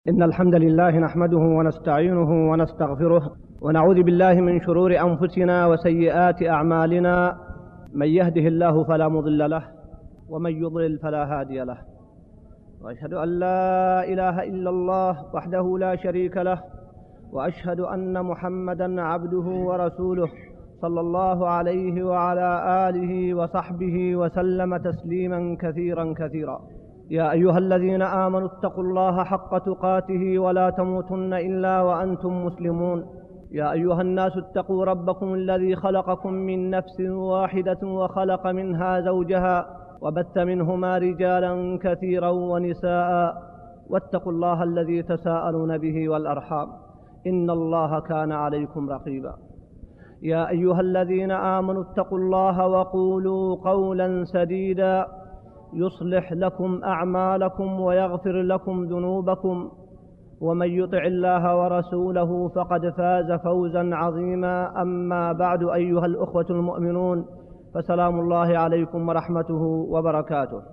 إن الحمد لله نحمده ونستعينه ونستغفره ونعوذ بالله من شرور أنفسنا وسيئات أعمالنا. من يهده الله فلا مضل له ومن يضلل فلا هادي له، وأشهد أن لا إله إلا الله وحده لا شريك له، وأشهد أن محمدا عبده ورسوله صلى الله عليه وعلى آله وصحبه وسلم تسليما كثيرا كثيرا. يا أيها الذين آمنوا اتقوا الله حق تقاته ولا تموتن إلا وأنتم مسلمون. يا أيها الناس اتقوا ربكم الذي خلقكم من نفس واحدة وخلق منها زوجها وبث منهما رجالا كثيرا ونساء، واتقوا الله الذي تساءلون به والأرحام إن الله كان عليكم رقيبا. يا أيها الذين آمنوا اتقوا الله وقولوا قولا سديدا يصلح لكم أعمالكم ويغفر لكم ذنوبكم، ومن يطع الله ورسوله فقد فاز فوزا عظيما. أما بعد، أيها الأخوة المؤمنون، فسلام الله عليكم ورحمته وبركاته.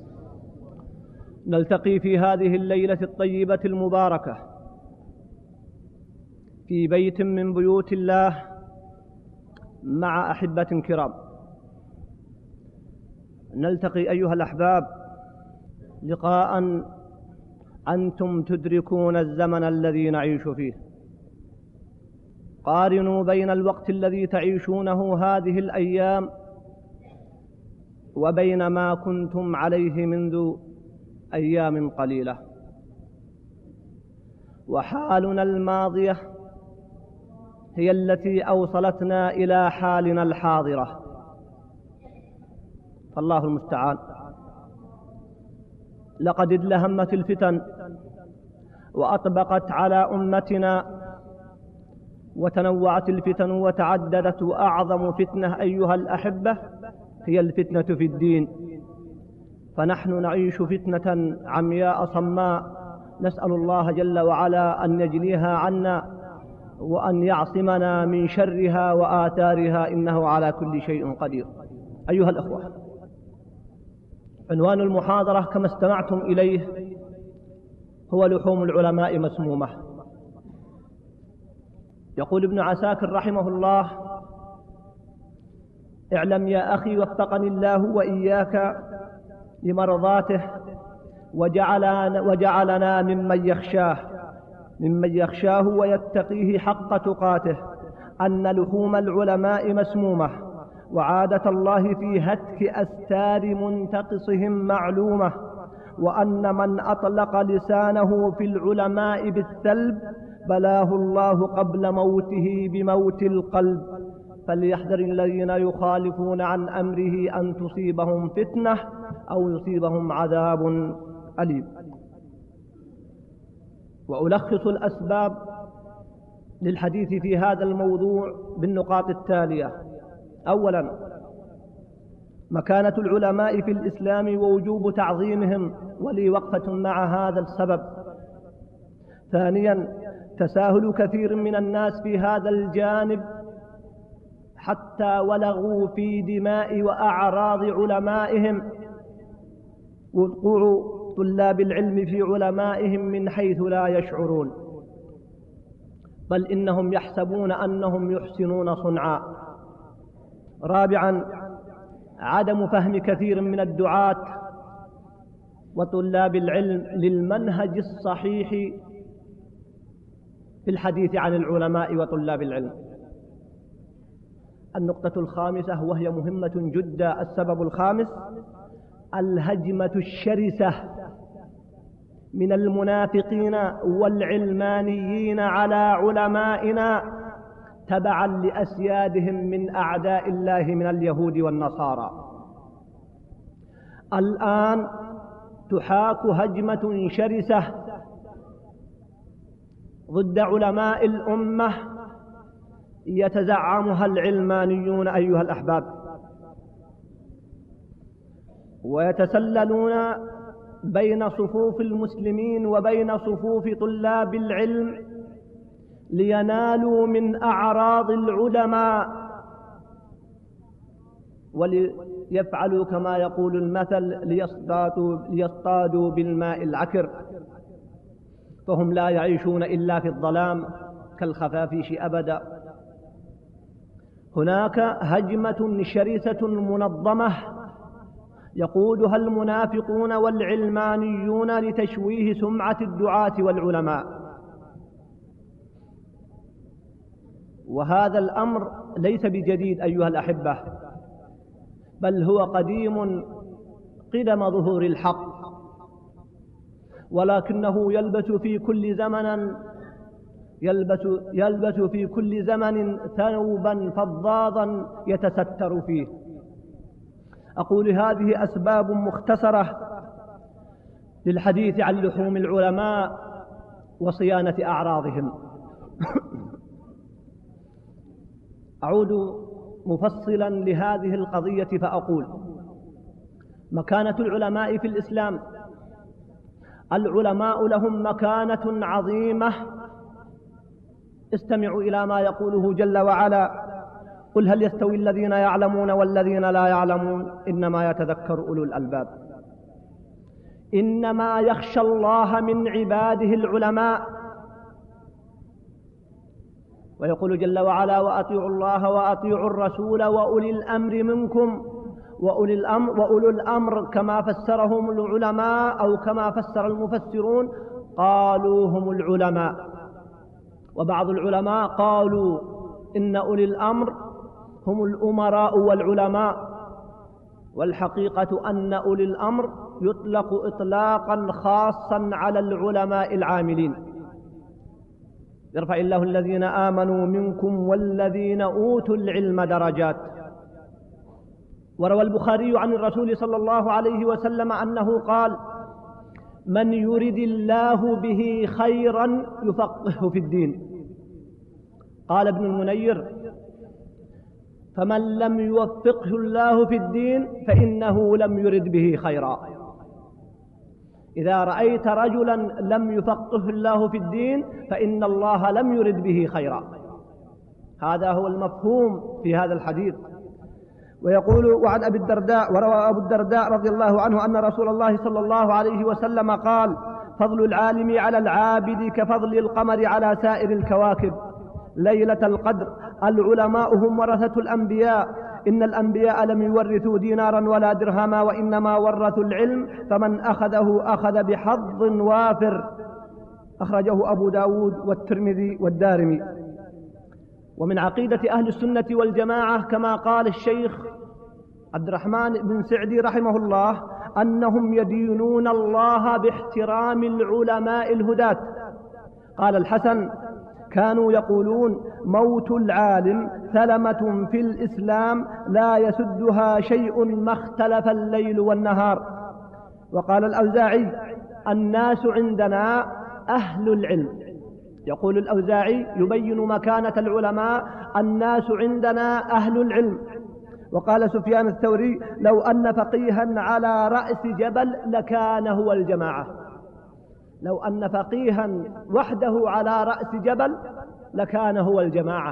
نلتقي في هذه الليلة الطيبة المباركة في بيت من بيوت الله مع أحبة كرام. نلتقي أيها الأحباب لقاء أنتم تدركون الزمن الذي نعيش فيه. قارنوا بين الوقت الذي تعيشونه هذه الأيام وبين ما كنتم عليه منذ أيام قليلة. وحالنا الماضية هي التي أوصلتنا إلى حالنا الحاضرة، فالله المستعان. لقد ازدهمت الفتن وأطبقت على أمتنا، وتنوعت الفتن وتعددت، وأعظم فتنة أيها الأحبة هي الفتنة في الدين. فنحن نعيش فتنة عمياء صماء، نسأل الله جل وعلا أن يجليها عنا وأن يعصمنا من شرها وآثارها، إنه على كل شيء قدير. أيها الأخوة، عنوان المحاضرة كما استمعتم إليه هو لحوم العلماء مسمومة. يقول ابن عساكر رحمه الله: اعلم يا أخي وفقني الله وإياك لمرضاته وجعلنا ممن يخشاه ويتقيه حق تقاته، أن لحوم العلماء مسمومة، وعادة الله في هتك أستار منتقصهم معلومة، وأن من أطلق لسانه في العلماء بالسلب بلاه الله قبل موته بموت القلب، فليحذر الذين يخالفون عن أمره أن تصيبهم فتنة أو يصيبهم عذاب أليم. وألخص الأسباب للحديث في هذا الموضوع بالنقاط التالية: أولا، مكانة العلماء في الإسلام ووجوب تعظيمهم، ولي وقفة مع هذا السبب. ثانيا، تساهل كثير من الناس في هذا الجانب حتى ولغوا في دماء وأعراض علمائهم، وقوع طلاب العلم في علمائهم من حيث لا يشعرون، بل إنهم يحسبون أنهم يحسنون صنعا. رابعا، عدم فهم كثير من الدعاة وطلاب العلم للمنهج الصحيح في الحديث عن العلماء وطلاب العلم. النقطة الخامسة وهي مهمة جدا، السبب الخامس: الهجمة الشرسة من المنافقين والعلمانيين على علمائنا تبعا لأسيادهم من أعداء الله من اليهود والنصارى. الآن تحاك هجمة شرسة ضد علماء الأمة يتزعمها العلمانيون أيها الأحباب، ويتسللون بين صفوف المسلمين وبين صفوف طلاب العلم لينالوا من أعراض العلماء، وليفعلوا كما يقول المثل: ليصطادوا بالماء العكر. فهم لا يعيشون إلا في الظلام كالخفافيش أبدا. هناك هجمة شرسة منظمة يقودها المنافقون والعلمانيون لتشويه سمعة الدعاة والعلماء، وهذا الأمر ليس بجديد أيها الأحبة، بل هو قديم قدم ظهور الحق، ولكنه يلبس في كل زمن ثوبا فضاضا يتستر فيه. أقول هذه أسباب مختصرة للحديث عن لحوم العلماء وصيانة أعراضهم. أعود مفصلا لهذه القضية فأقول: مكانة العلماء في الإسلام. العلماء لهم مكانة عظيمة. استمعوا إلى ما يقوله جل وعلا: قل هل يستوي الذين يعلمون والذين لا يعلمون إنما يتذكر أولو الألباب. إنما يخشى الله من عباده العلماء. ويقول جل وعلا: وأطيعوا الله وأطيعوا الرسول وأولي الأمر منكم. وأولو الأمر كما فسرهم العلماء أو كما فسر المفسرون قالوا هم العلماء، وبعض العلماء قالوا إن أولي الأمر هم الأمراء والعلماء، والحقيقة أن أولي الأمر يطلق إطلاقا خاصا على العلماء العاملين. يرفع الله الذين آمنوا منكم والذين أوتوا العلم درجات. وروى البخاري عن الرسول صلى الله عليه وسلم أنه قال: من يرد الله به خيرا يفقهه في الدين. قال ابن المنير: فمن لم يوفقه الله في الدين فإنه لم يرد به خيرا. إذا رأيت رجلا لم يفقه الله في الدين فإن الله لم يرد به خيرا. هذا هو المفهوم في هذا الحديث. ويقول: وعن أبي الدرداء، وروى أبو الدرداء رضي الله عنه أن رسول الله صلى الله عليه وسلم قال: فضل العالم على العابد كفضل القمر على سائر الكواكب ليلة القدر. العلماء هم ورثة الأنبياء، إن الأنبياء لم يورثوا دينارا ولا درهما وإنما ورثوا العلم، فمن أخذه أخذ بحظ وافر. أخرجه أبو داود والترمذي والدارمي. ومن عقيدة أهل السنة والجماعة كما قال الشيخ عبد الرحمن بن سعدي رحمه الله أنهم يدينون الله باحترام العلماء الهداة. قال الحسن: كانوا يقولون: موت العالم ثلمة في الإسلام لا يسدها شيء ما اختلف الليل والنهار. وقال الأوزاعي: الناس عندنا أهل العلم. يقول الأوزاعي يبين مكانة العلماء: الناس عندنا أهل العلم. وقال سفيان الثوري: لو أن فقيها على رأس جبل لكان هو الجماعة. لو أن فقيها وحده على رأس جبل لكان هو الجماعة.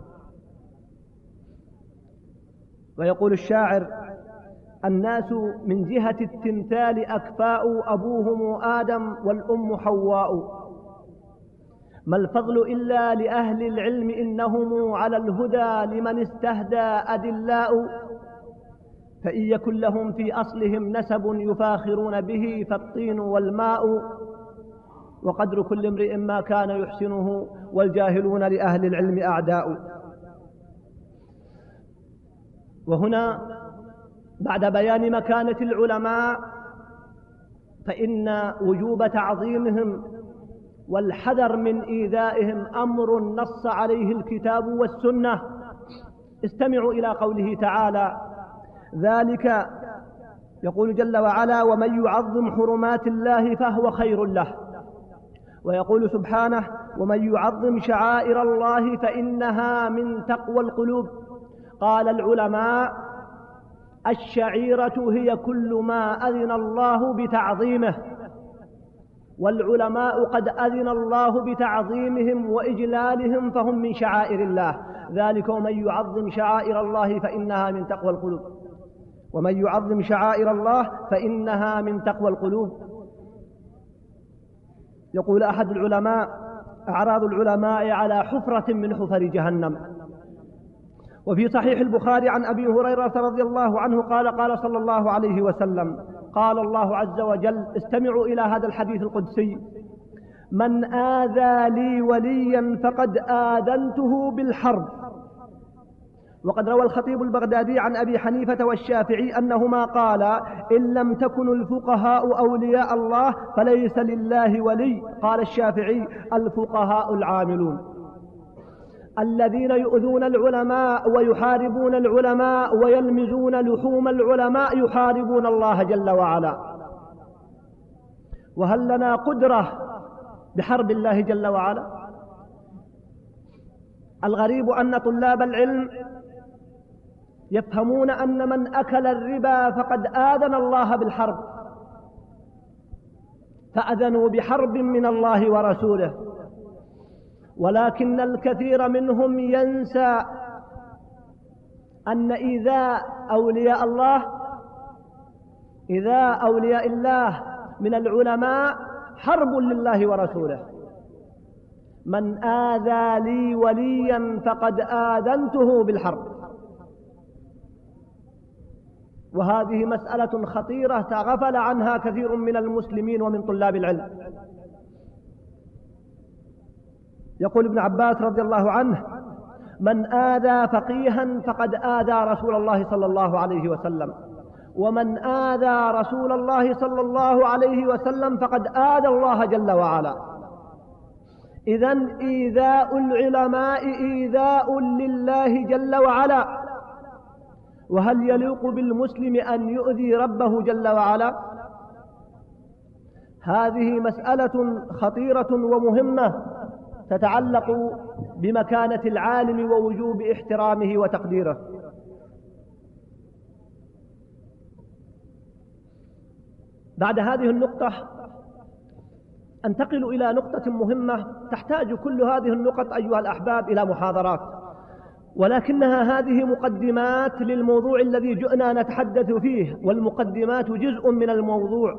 ويقول الشاعر: الناس من جهة التمثال أكفاء، أبوهم آدم والأم حواء. ما الفضل إلا لأهل العلم إنهم على الهدى لمن استهدى أدلاء. فإن يكن لهم في أصلهم نسب يفاخرون به فالطين والماء. وقدر كل امرئ ما كان يحسنه والجاهلون لأهل العلم أعداء. وهنا بعد بيان مكانة العلماء فإن وجوب تعظيمهم والحذر من إيذائهم أمر نص عليه الكتاب والسنة. استمعوا إلى قوله تعالى: ذلك، يقول جل وعلا: ومن يعظم حرمات الله فهو خير له. ويقول سبحانه: ومن يعظم شعائر الله فإنها من تقوى القلوب. قال العلماء: الشعيرة هي كل ما أذن الله بتعظيمه، والعلماء قد أذن الله بتعظيمهم وإجلالهم فهم من شعائر الله. ذلك ومن يعظم شعائر الله فإنها من تقوى القلوب. ومن يعظم شعائر الله فإنها من تقوى القلوب. يقول أحد العلماء: أعراض العلماء على حفرة من حفر جهنم. وفي صحيح البخاري عن أبي هريرة رضي الله عنه قال: قال صلى الله عليه وسلم: قال الله عز وجل: استمعوا إلى هذا الحديث القدسي: من آذى لي وليا فقد آذنته بالحرب. وقد روى الخطيب البغدادي عن أبي حنيفة والشافعي أنهما قالا: إن لم تكن الفقهاء أولياء الله فليس لله ولي. قال الشافعي: الفقهاء العاملون الذين يؤذون العلماء ويحاربون العلماء ويلمزون لحوم العلماء يحاربون الله جل وعلا. وهل لنا قدرة بحرب الله جل وعلا؟ الغريب أن طلاب العلم يفهمون أن من أكل الربا فقد آذن الله بالحرب، فأذنوا بحرب من الله ورسوله. ولكن الكثير منهم ينسى أن إيذاء أولياء الله من العلماء حرب لله ورسوله. من آذى لي وليا فقد آذنته بالحرب. وهذه مسألة خطيرة تغفل عنها كثير من المسلمين ومن طلاب العلم. يقول ابن عباس رضي الله عنه: من آذى فقيها فقد آذى رسول الله صلى الله عليه وسلم، ومن آذى رسول الله صلى الله عليه وسلم فقد آذى الله جل وعلا. إذن إيذاء العلماء إيذاء لله جل وعلا. وهل يليق بالمسلم أن يؤذي ربه جل وعلا؟ هذه مسألة خطيرة ومهمة تتعلق بمكانة العالم ووجوب احترامه وتقديره. بعد هذه النقطة أنتقل إلى نقطة مهمة تحتاج كل هذه النقط أيها الأحباب إلى محاضرات، ولكنها هذه مقدمات للموضوع الذي جئنا نتحدث فيه، والمقدمات جزء من الموضوع: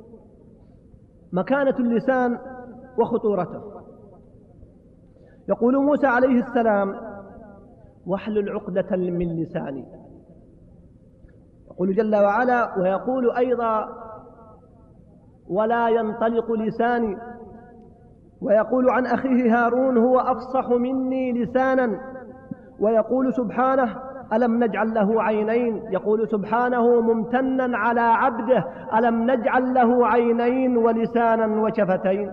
مكانة اللسان وخطورته. يقول موسى عليه السلام: واحلل عقدة من لساني. يقول جل وعلا: ويقول أيضا: ولا ينطلق لساني. ويقول عن أخيه هارون: هو أفصح مني لسانا. ويقول سبحانه: ألم نجعل له عينين. يقول سبحانه ممتنا على عبده: ألم نجعل له عينين ولسانا وشفتين.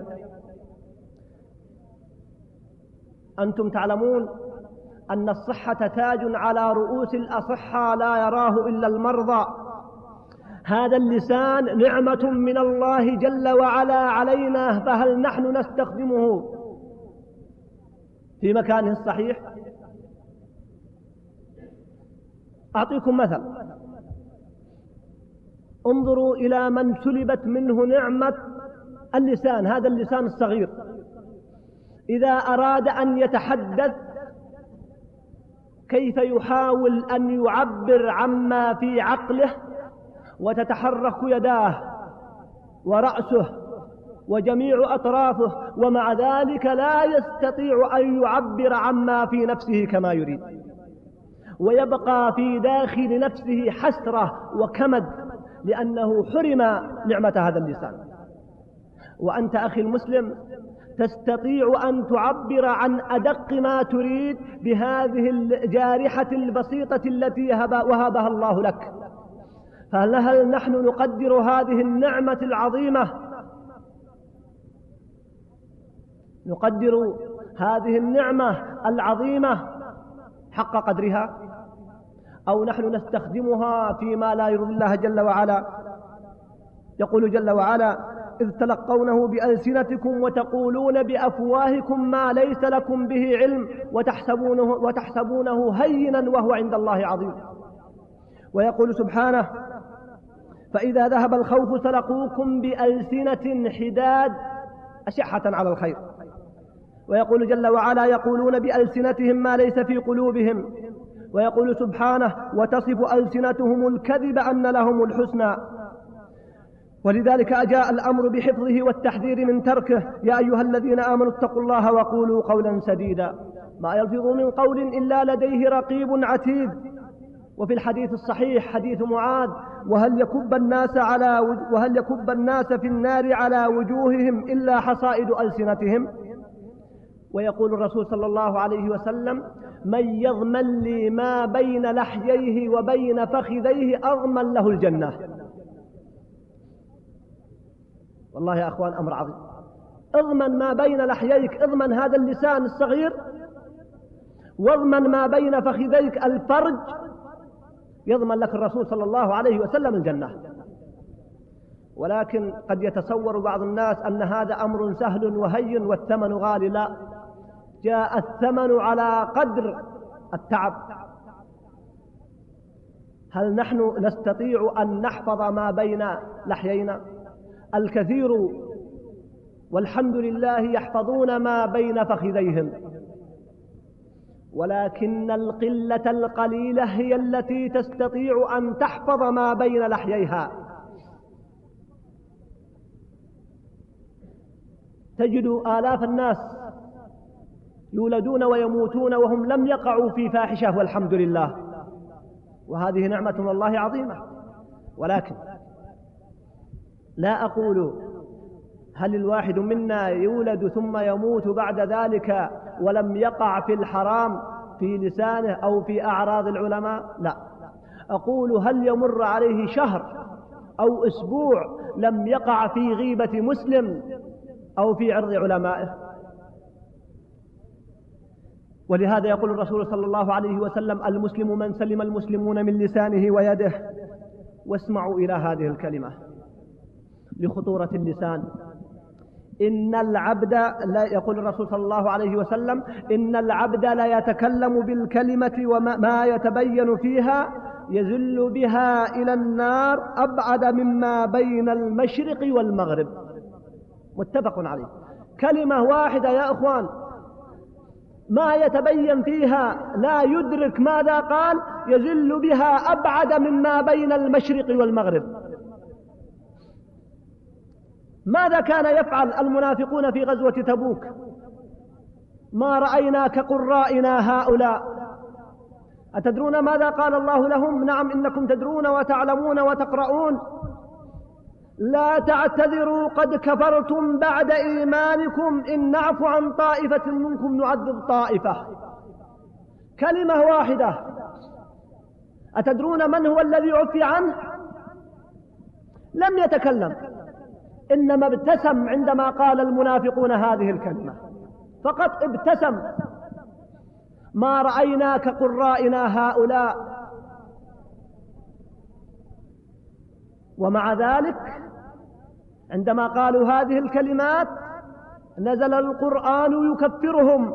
أنتم تعلمون أن الصحة تاج على رؤوس الأصحة لا يراه إلا المرضى. هذا اللسان نعمة من الله جل وعلا علينا، فهل نحن نستخدمه في مكانه الصحيح؟ أعطيكم مثل: انظروا إلى من سلبت منه نعمة اللسان، هذا اللسان الصغير. إذا أراد أن يتحدث كيف يحاول أن يعبر عما في عقله، وتتحرك يداه ورأسه وجميع أطرافه، ومع ذلك لا يستطيع أن يعبر عما في نفسه كما يريد، ويبقى في داخل نفسه حسرة وكمد لأنه حرم نعمة هذا اللسان. وأنت أخي المسلم تستطيع أن تعبر عن أدق ما تريد بهذه الجارحة البسيطة التي وهبها الله لك. فهل نحن نقدر هذه النعمة العظيمة؟ نقدر هذه النعمة العظيمة حق قدرها، أو نحن نستخدمها فيما لا يرضي الله جل وعلا؟ يقول جل وعلا: إذ تلقونه بألسنتكم وتقولون بأفواهكم ما ليس لكم به علم وتحسبونه هينا وهو عند الله عظيم. ويقول سبحانه: فإذا ذهب الخوف سلقوكم بألسنة حداد أشحة على الخير. ويقول جل وعلا: يقولون بألسنتهم ما ليس في قلوبهم. ويقول سبحانه: وتصف ألسنتهم الكذب أن لهم الحسنى. ولذلك أجاء الأمر بحفظه والتحذير من تركه. يا أيها الذين آمنوا اتقوا الله وقولوا قولا سديدا ما يلفظ من قول إلا لديه رقيب عتيد. وفي الحديث الصحيح حديث معاذ: وهل يكب الناس في النار على وجوههم إلا حصائد ألسنتهم. ويقول الرسول صلى الله عليه وسلم: من يضمن لي ما بين لحييه وبين فخذيه أضمن له الجنة. والله يا أخوان أمر عظيم. اضمن ما بين لحييك، اضمن هذا اللسان الصغير، واضمن ما بين فخذيك الفرج، يضمن لك الرسول صلى الله عليه وسلم الجنة. ولكن قد يتصور بعض الناس أن هذا أمر سهل وهين والثمن غالي. لا، جاء الثمن على قدر التعب. هل نحن نستطيع أن نحفظ ما بين لحيينا؟ الكثير والحمد لله يحفظون ما بين فخذيهم، ولكن القلة القليلة هي التي تستطيع أن تحفظ ما بين لحييها. تجد آلاف الناس يولدون ويموتون وهم لم يقعوا في فاحشة والحمد لله، وهذه نعمة من الله عظيمة. ولكن لا أقول هل الواحد منا يولد ثم يموت بعد ذلك ولم يقع في الحرام في لسانه أو في أعراض العلماء؟ لا، أقول هل يمر عليه شهر أو أسبوع لم يقع في غيبة مسلم أو في عرض علمائه؟ ولهذا يقول الرسول صلى الله عليه وسلم: المسلم من سلم المسلمون من لسانه ويده. واسمعوا إلى هذه الكلمة لخطورة اللسان. إن العبد لا، يقول الرسول صلى الله عليه وسلم: إن العبد لا يتكلم بالكلمة وما يتبين فيها يزل بها إلى النار أبعد مما بين المشرق والمغرب. متفق عليه. كلمة واحدة يا أخوان ما يتبين فيها، لا يدرك ماذا قال، يزل بها أبعد مما بين المشرق والمغرب. ماذا كان يفعل المنافقون في غزوة تبوك؟ ما رأينا كقرائنا هؤلاء. أتدرون ماذا قال الله لهم؟ نعم إنكم تدرون وتعلمون وتقرؤون: لا تعتذروا قد كفرتم بعد إيمانكم إن نعفو عن طائفة منكم نعذب طائفة. كلمة واحدة. أتدرون من هو الذي عفي عنه؟ لم يتكلم، إنما ابتسم عندما قال المنافقون هذه الكلمة، فقط ابتسم. ما رأينا كقرائنا هؤلاء. ومع ذلك عندما قالوا هذه الكلمات نزل القرآن يكفرهم.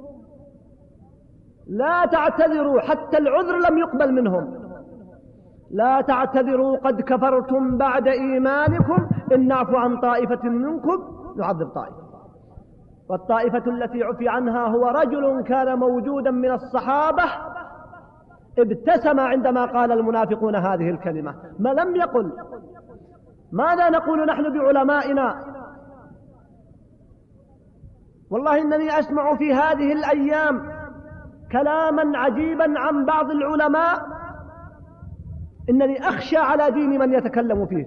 لا تعتذروا، حتى العذر لم يقبل منهم. لا تعتذروا قد كفرتم بعد إيمانكم إن نعفو عن طائفة منكم نعذب طائفة. والطائفة التي عفي عنها هو رجل كان موجودا من الصحابة ابتسم عندما قال المنافقون هذه الكلمة، ما لم يقل. ماذا نقول نحن بعلمائنا؟ والله إنني أسمع في هذه الأيام كلاما عجيبا عن بعض العلماء، إنني أخشى على دين من يتكلم فيه.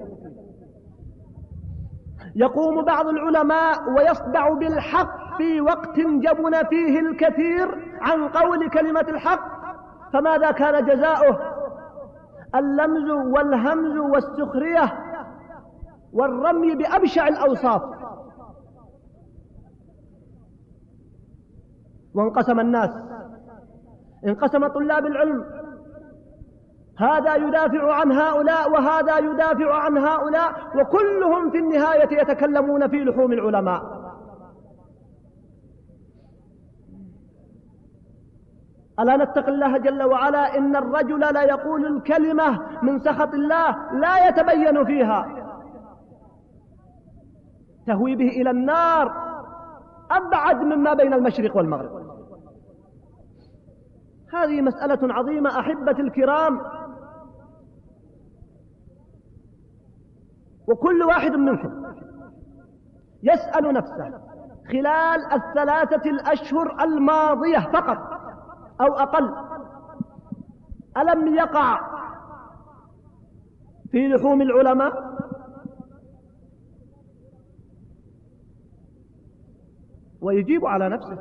يقوم بعض العلماء ويصدع بالحق في وقت جبن فيه الكثير عن قول كلمة الحق، فماذا كان جزاؤه؟ اللمز والهمز والسخرية والرمي بأبشع الأوصاف. وانقسم الناس، انقسم طلاب العلم، هذا يدافع عن هؤلاء وهذا يدافع عن هؤلاء، وكلهم في النهاية يتكلمون في لحوم العلماء. ألا نتق الله جل وعلا؟ إن الرجل لا يقول الكلمة من سخط الله لا يتبين فيها، تهوي به إلى النار أبعد مما بين المشرق والمغرب. هذه مسألة عظيمة أحبتي الكرام. وكل واحد منكم يسأل نفسه خلال 3 أشهر الماضية فقط أو أقل، ألم يقع في لحوم العلماء؟ ويجيب على نفسه.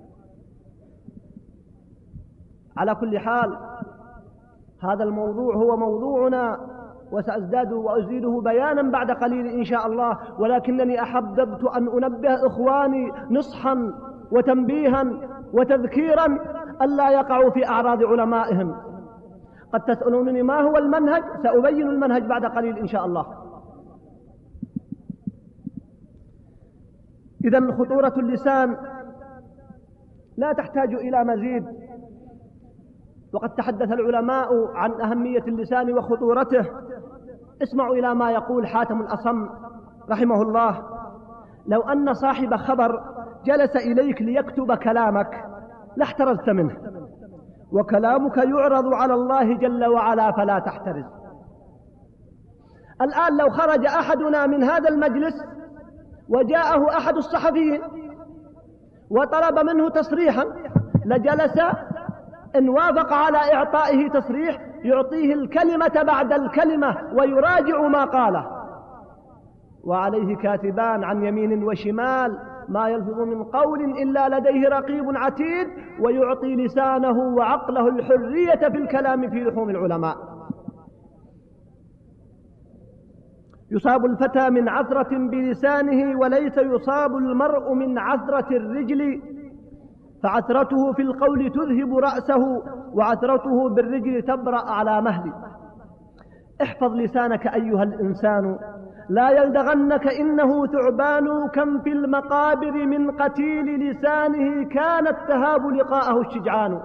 على كل حال هذا الموضوع هو موضوعنا، وسأزداد وأزيده بيانا بعد قليل إن شاء الله، ولكنني أحببت أن أنبه إخواني نصحا وتنبيها وتذكيرا ألا يقعوا في أعراض علمائهم. قد تسألونني ما هو المنهج؟ سأبين المنهج بعد قليل إن شاء الله. إذن خطورة اللسان لا تحتاج إلى مزيد، وقد تحدث العلماء عن أهمية اللسان وخطورته. اسمعوا إلى ما يقول حاتم الأصم رحمه الله: لو أن صاحب خبر جلس إليك ليكتب كلامك لاحترزت منه، وكلامك يعرض على الله جل وعلا فلا تحترز. الآن لو خرج أحدنا من هذا المجلس وجاءه أحد الصحفيين وطلب منه تصريحا لجلس إن وافق على إعطائه تصريح يعطيه الكلمة بعد الكلمة ويراجع ما قاله، وعليه كاتبان عن يمين وشمال ما يلفظ من قول إلا لديه رقيب عتيد، ويعطي لسانه وعقله الحرية في الكلام في لحوم العلماء. يصاب الفتى من عثرة بلسانه وليس يصاب المرء من عثرة الرجل، فعثرته في القول تذهب رأسه وعثرته بالرجل تبرأ على مهل. احفظ لسانك أيها الإنسان لا يلدغنك إنه ثعبان، كم في المقابر من قتيل لسانه كانت تهاب لقاءه الشجعان.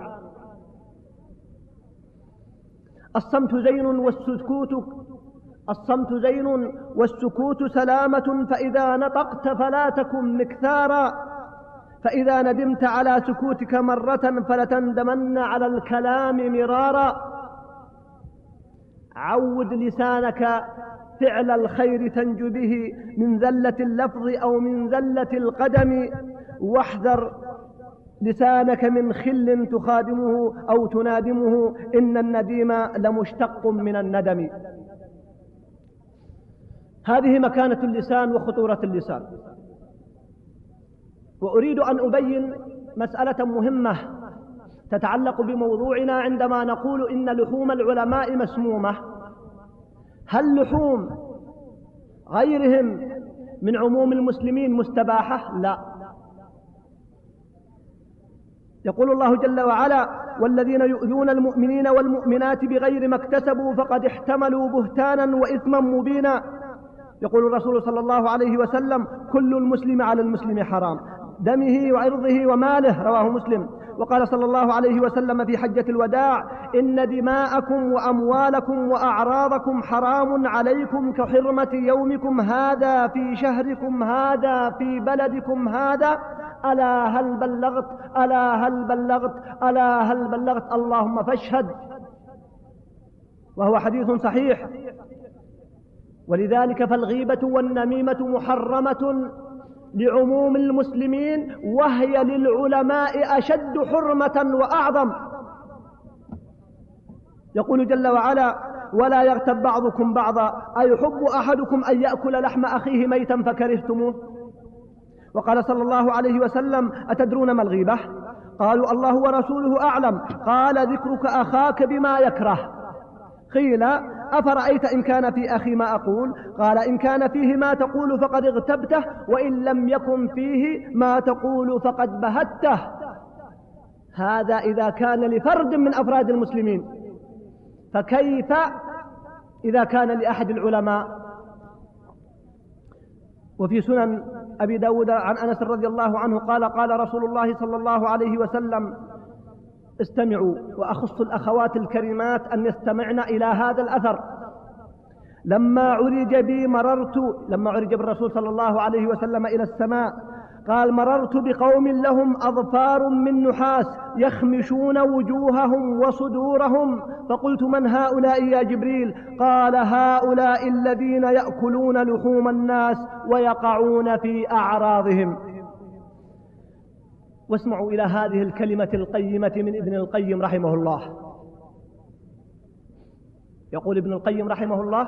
الصمت زين والسكوت سلامة، فإذا نطقت فلا تكن مكثارا، فإذا ندمت على سكوتك مرة فلتندمن على الكلام مرارا. عود لسانك فعل الخير تنجو به من زلة اللفظ أو من زلة القدم، واحذر لسانك من خل تخادمه أو تنادمه، إن النديم لمشتق من الندم. هذه مكانة اللسان وخطورة اللسان. وأريد أن أبين مسألة مهمة تتعلق بموضوعنا عندما نقول إن لحوم العلماء مسمومة. هل لحوم غيرهم من عموم المسلمين مستباحة؟ لا. يقول الله جل وعلا: والذين يؤذون المؤمنين والمؤمنات بغير ما اكتسبوا فقد احتملوا بهتانا وإثما مبينا. يقول الرسول صلى الله عليه وسلم: كل المسلم على المسلم حرام، دمه وعرضه وماله، رواه مسلم. وقال صلى الله عليه وسلم في حجة الوداع: إن دماءكم وأموالكم وأعراضكم حرام عليكم كحرمة يومكم هذا في شهركم هذا في بلدكم هذا، ألا هل بلغت ألا هل بلغت ألا هل بلغت، اللهم فاشهد. وهو حديث صحيح. ولذلك فالغيبة والنميمة محرمة لعموم المسلمين، وهي للعلماء أشد حرمة وأعظم. يقول جل وعلا: ولا يغتب بعضكم بعضا أيحب أحدكم أن يأكل لحم أخيه ميتا فكرهتموه. وقال صلى الله عليه وسلم: أتدرون ما الغيبة؟ قالوا: الله ورسوله أعلم. قال: ذكرك أخاك بما يكره. قيل: أفرأيت إن كان في أخي ما أقول؟ قال: إن كان فيه ما تقول فقد اغتبته، وإن لم يكن فيه ما تقول فقد بهته. هذا إذا كان لفرد من أفراد المسلمين، فكيف إذا كان لأحد العلماء؟ وفي سنن أبي داود عن أنس رضي الله عنه قال: قال رسول الله صلى الله عليه وسلم: استمعوا، وأخص الأخوات الكريمات أن يستمعن إلى هذا الأثر. لما عرج بالرسول صلى الله عليه وسلم إلى السماء قال: مررت بقوم لهم أظفار من نحاس يخمشون وجوههم وصدورهم، فقلت: من هؤلاء يا جبريل؟ قال: هؤلاء الذين يأكلون لحوم الناس ويقعون في أعراضهم. واسمعوا إلى هذه الكلمة القيمة من ابن القيم رحمه الله. يقول ابن القيم رحمه الله: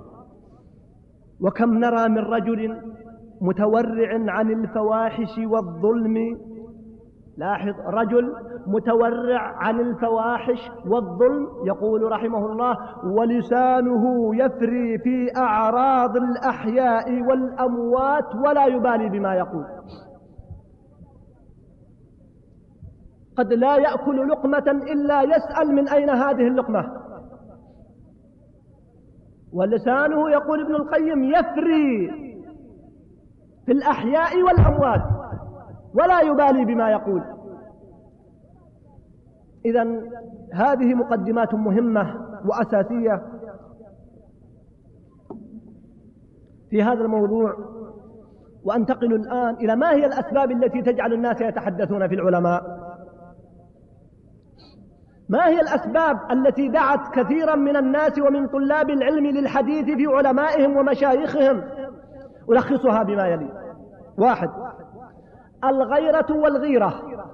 وكم نرى من رجل متورع عن الفواحش والظلم. لاحظ، رجل متورع عن الفواحش والظلم، يقول رحمه الله: ولسانه يفري في أعراض الأحياء والأموات ولا يبالي بما يقول. قد لا يأكل لقمة إلا يسأل من أين هذه اللقمة. ولسانه، يقول ابن القيم، يفري في الأحياء والأموات ولا يبالي بما يقول. إذن هذه مقدمات مهمة وأساسية في هذا الموضوع. وأنتقل الآن إلى ما هي الأسباب التي تجعل الناس يتحدثون في العلماء. ما هي الأسباب التي دعت كثيرا من الناس ومن طلاب العلم للحديث في علمائهم ومشايخهم؟ ألخصها بما يلي: 1. الغيرة والغيرة.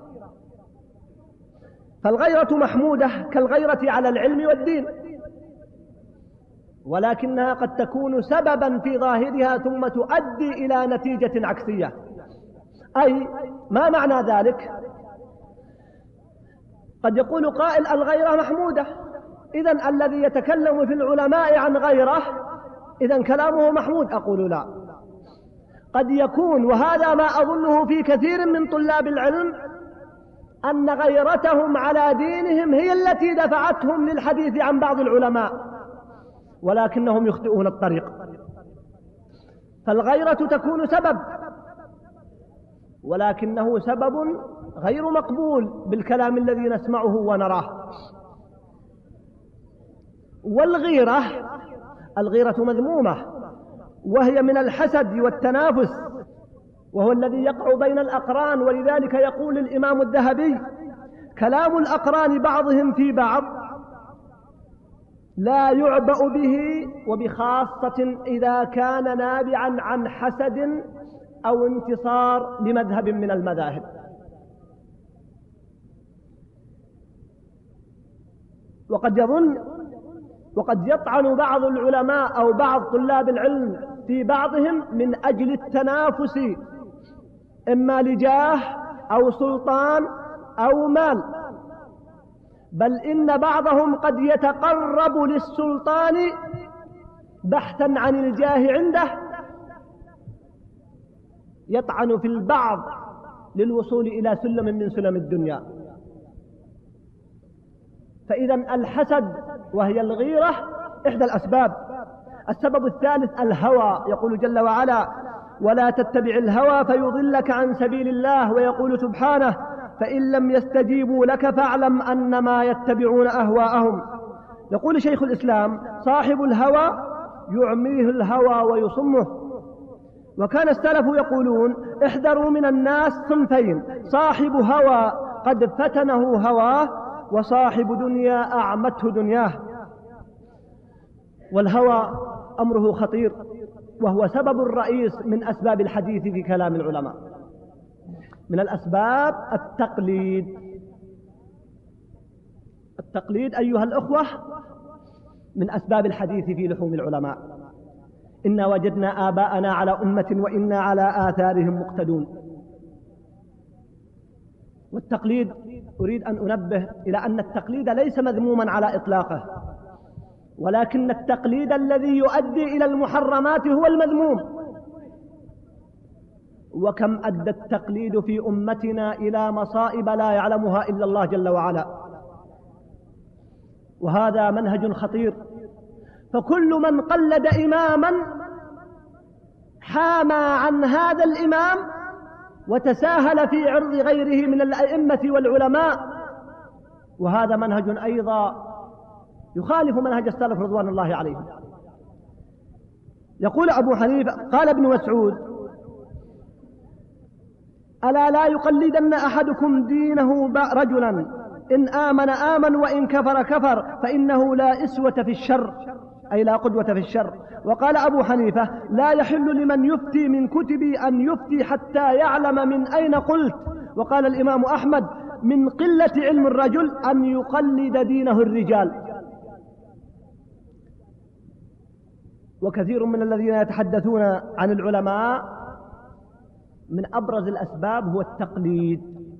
فالغيرة محمودة كالغيرة على العلم والدين، ولكنها قد تكون سببا في ظاهرها ثم تؤدي إلى نتيجة عكسية. أي ما معنى ذلك؟ قد يقول قائل: الغيرة محمودة، إذن الذي يتكلم في العلماء عن غيره إذن كلامه محمود. أقول لا، قد يكون، وهذا ما أظنه في كثير من طلاب العلم، أن غيرتهم على دينهم هي التي دفعتهم للحديث عن بعض العلماء، ولكنهم يخطئون الطريق. فالغيرة تكون سبب، ولكنه سبب غير مقبول بالكلام الذي نسمعه ونراه. والغيرة، الغيرة مذمومة، وهي من الحسد والتنافس، وهو الذي يقع بين الأقران. ولذلك يقول الإمام الذهبي: كلام الأقران بعضهم في بعض لا يعبأ به، وبخاصة إذا كان نابعا عن حسد أو انتصار لمذهب من المذاهب. وقد يطعن بعض العلماء أو بعض طلاب العلم في بعضهم من أجل التنافس، إما لجاه أو سلطان أو مال، بل إن بعضهم قد يتقرب للسلطان بحثا عن الجاه عنده، يطعن في البعض للوصول إلى سلم من سلم الدنيا. فإذا الحسد وهي الغيرة إحدى الأسباب. السبب الثالث الهوى. يقول جل وعلا: ولا تتبع الهوى فيضلك عن سبيل الله. ويقول سبحانه: فإن لم يستجيبوا لك فاعلم أنما يتبعون أهواءهم. يقول شيخ الإسلام: صاحب الهوى يعميه الهوى ويصمه. وكان السلف يقولون: احذروا من الناس صنفين: صاحب هوى قد فتنه هواه، وصاحب دنيا أعمته دنياه. والهوى أمره خطير، وهو سبب رئيس من أسباب الحديث في كلام العلماء. من الأسباب التقليد. التقليد أيها الأخوة من أسباب الحديث في لحوم العلماء. إنا وجدنا آباءنا على أمة وإنا على آثارهم مقتدون. والتقليد، أريد أن أنبه إلى أن التقليد ليس مذموما على إطلاقه، ولكن التقليد الذي يؤدي إلى المحرمات هو المذموم. وكم أدى التقليد في أمتنا إلى مصائب لا يعلمها إلا الله جل وعلا، وهذا منهج خطير. فكل من قلد إماما حامى عن هذا الإمام وتساهل في عرض غيره من الأئمة والعلماء، وهذا منهج أيضا يخالف منهج السلف رضوان الله عليهم. يقول أبو حنيفة: قال ابن مسعود: ألا لا يقلدن أحدكم دينه رجلا إن آمن آمن وإن كفر كفر فإنه لا إسوة في الشر، أي لا قدوة في الشر. وقال أبو حنيفة لا يحل لمن يفتي من كتبي أن يفتي حتى يعلم من أين قلت. وقال الإمام أحمد من قلة علم الرجل أن يقلد دينه الرجال. وكثير من الذين يتحدثون عن العلماء من أبرز الأسباب هو التقليد.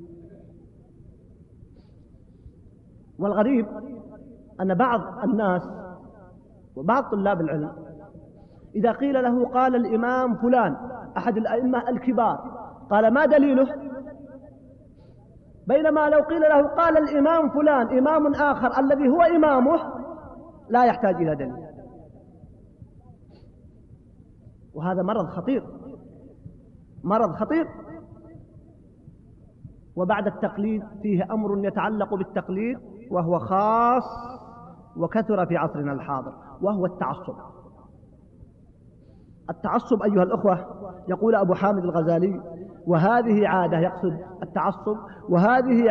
والغريب أن بعض الناس وبعض طلاب العلم إذا قيل له قال الإمام فلان أحد الأئمة الكبار قال ما دليله؟ بينما لو قيل له قال الإمام فلان إمام آخر الذي هو إمامه لا يحتاج إلى دليل. وهذا مرض خطير، مرض خطير. وبعد التقليد فيه أمر يتعلق بالتقليد وهو خاص وكثر في عصرنا الحاضر، وهو التعصب. التعصب أيها الأخوة، يقول أبو حامد الغزالي وهذه عادة، يقصد التعصب، وهذه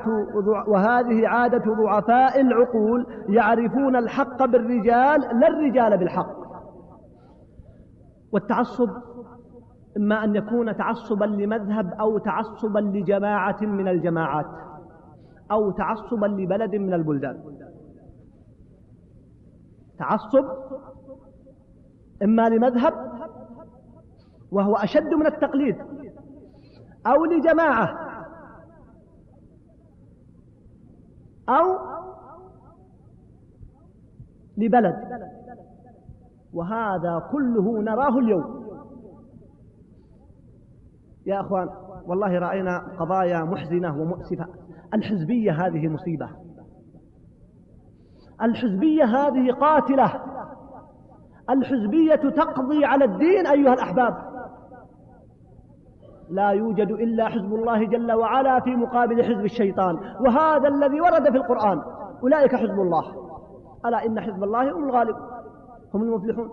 عادة ضعفاء العقول يعرفون الحق بالرجال لا الرجال بالحق. والتعصب إما أن يكون تعصبا لمذهب أو تعصبا لجماعة من الجماعات أو تعصبا لبلد من البلدان. تعصب إما لمذهب وهو أشد من التقليد، أو لجماعة، أو لبلد. وهذا كله نراه اليوم يا أخوان. والله رأينا قضايا محزنة ومؤسفة. الحزبية هذه مصيبة، الحزبية هذه قاتلة، الحزبية تقضي على الدين أيها الأحباب. لا يوجد إلا حزب الله جل وعلا في مقابل حزب الشيطان، وهذا الذي ورد في القرآن أولئك حزب الله، ألا إن حزب الله هم الغالب، هم المفلحون،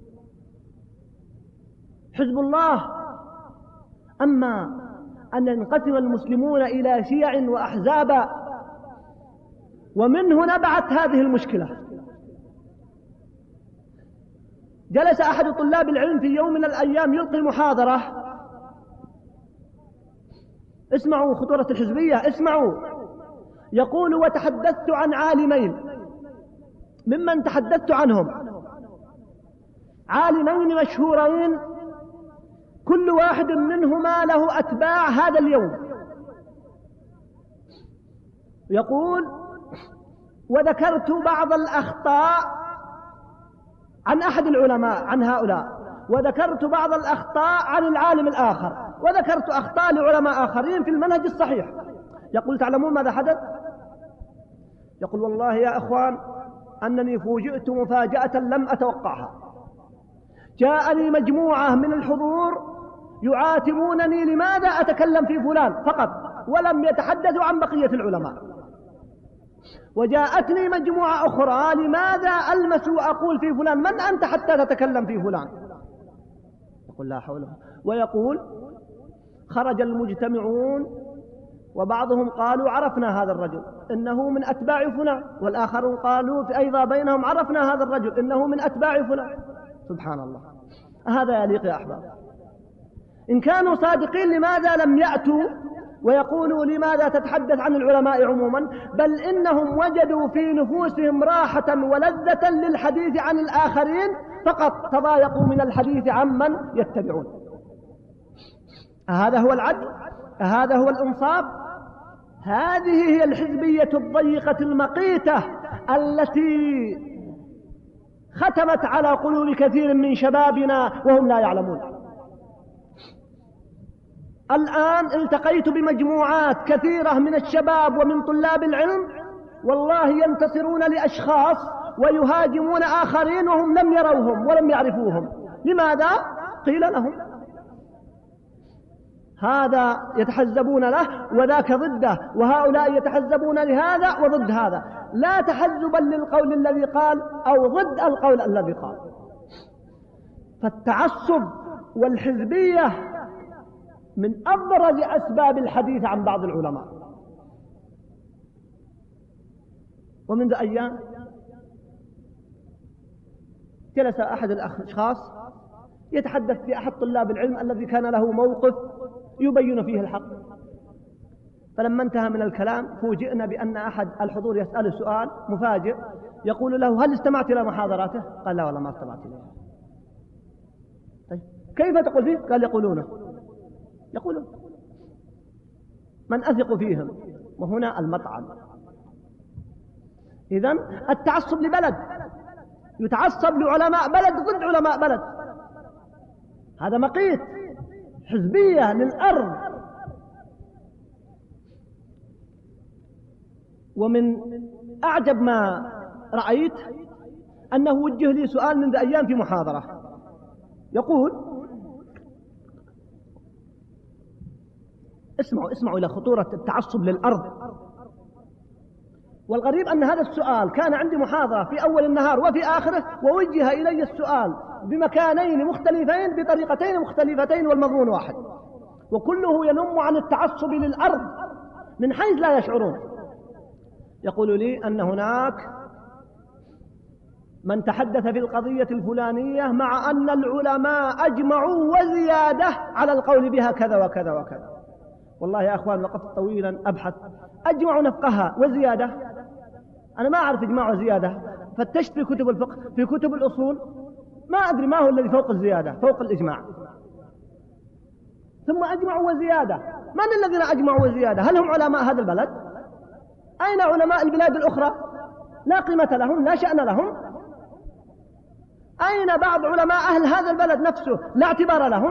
حزب الله. أما أن ينقسم المسلمون إلى شيع وأحزاب، ومنه نبعت هذه المشكلة. جلس أحد طلاب العلم في يوم من الأيام يلقي محاضرة، اسمعوا خطورة الحزبية، اسمعوا. يقول وتحدثت عن عالمين ممن تحدثت عنهم، عالمين مشهورين كل واحد منهما له أتباع هذا اليوم. يقول وذكرت بعض الأخطاء عن أحد العلماء عن هؤلاء، وذكرت بعض الأخطاء عن العالم الآخر، وذكرت أخطاء لعلماء آخرين في المنهج الصحيح. يقول تعلمون ماذا حدث؟ يقول والله يا أخوان أنني فوجئت مفاجأة لم أتوقعها. جاءني مجموعة من الحضور يعاتبونني لماذا أتكلم في فلان فقط ولم يتحدثوا عن بقية العلماء. وجاءتني مجموعة أخرى لماذا ألمس وأقول في فلان، من أنت حتى تتكلم في فلان؟ يقول لا حول. ويقول خرج المجتمعون وبعضهم قالوا عرفنا هذا الرجل إنه من أتباع فلان، والآخرون قالوا أيضا بينهم عرفنا هذا الرجل إنه من أتباع فلان. سبحان الله، هذا يليق يا أحباب؟ إن كانوا صادقين لماذا لم يأتوا ويقولوا لماذا تتحدث عن العلماء عموما؟ بل إنهم وجدوا في نفوسهم راحة ولذة للحديث عن الآخرين، فقط تضايقوا من الحديث عمن يتبعون. هذا هو العدل؟ هذا هو الإنصاف؟ هذه هي الحزبية الضيقة المقيتة التي ختمت على قلوب كثير من شبابنا وهم لا يعلمون. الآن التقيت بمجموعات كثيرة من الشباب ومن طلاب العلم والله ينتصرون لأشخاص ويهاجمون آخرين وهم لم يروهم ولم يعرفوهم. لماذا؟ قيل لهم هذا يتحزبون له وذاك ضده، وهؤلاء يتحزبون لهذا وضد هذا، لا تحزبا للقول الذي قال أو ضد القول الذي قال. فالتعصب والحزبية من أبرز أسباب الحديث عن بعض العلماء. ومنذ أيام جلس أحد الأشخاص يتحدث في أحد طلاب العلم الذي كان له موقف يبين فيه الحق، فلما انتهى من الكلام فوجئنا بأن أحد الحضور يسأله سؤال مفاجئ يقول له: هل استمعت إلى محاضراته؟ قال: لا والله ما استمعت إليها. طيب كيف تقول فيه؟ قال: يقولون من أثق فيهم. وهنا المطعن. إذن التعصب لبلد، يتعصب لعلماء بلد ضد علماء بلد، هذا مقيت، حزبية للأرض. ومن أعجب ما رأيت أنه وجه لي سؤال منذ أيام في محاضرة، يقول: اسمعوا إلى خطورة التعصب للأرض. والغريب أن هذا السؤال كان عندي محاضرة في أول النهار وفي آخره، ووجه إلي السؤال بمكانين مختلفين بطريقتين مختلفتين والمضمون واحد، وكله ينم عن التعصب للأرض من حيث لا يشعرون. يقول لي أن هناك من تحدث في القضية الفلانية مع أن العلماء أجمعوا وزيادة على القول بها كذا وكذا وكذا. والله يا أخوان وقفت طويلا أبحث، أجمعوا نفقها وزيادة، أنا ما أعرف إجماع وزيادة، فتشت في كتب الفقه في كتب الأصول ما أدري ما هو الذي فوق الزيادة فوق الإجماع. ثم أجمعوا وزيادة، من الذين أجمعوا وزيادة؟ هل هم علماء هذا البلد؟ أين علماء البلاد الأخرى؟ لا قيمة لهم، لا شأن لهم. أين بعض علماء أهل هذا البلد نفسه؟ لا اعتبار لهم.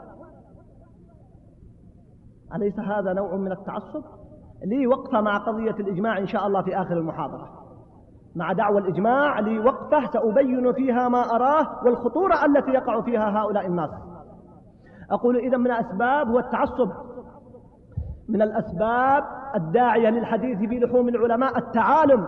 أليس هذا نوع من التعصب؟ لي وقفة مع قضية الإجماع إن شاء الله في آخر المحاضرة، مع دعوى الإجماع لي وقفة سأبين فيها ما أراه والخطورة التي يقع فيها هؤلاء الناس. أقول إذا من الأسباب هو التعصب. من الأسباب الداعية للحديث في لحوم العلماء التعالم.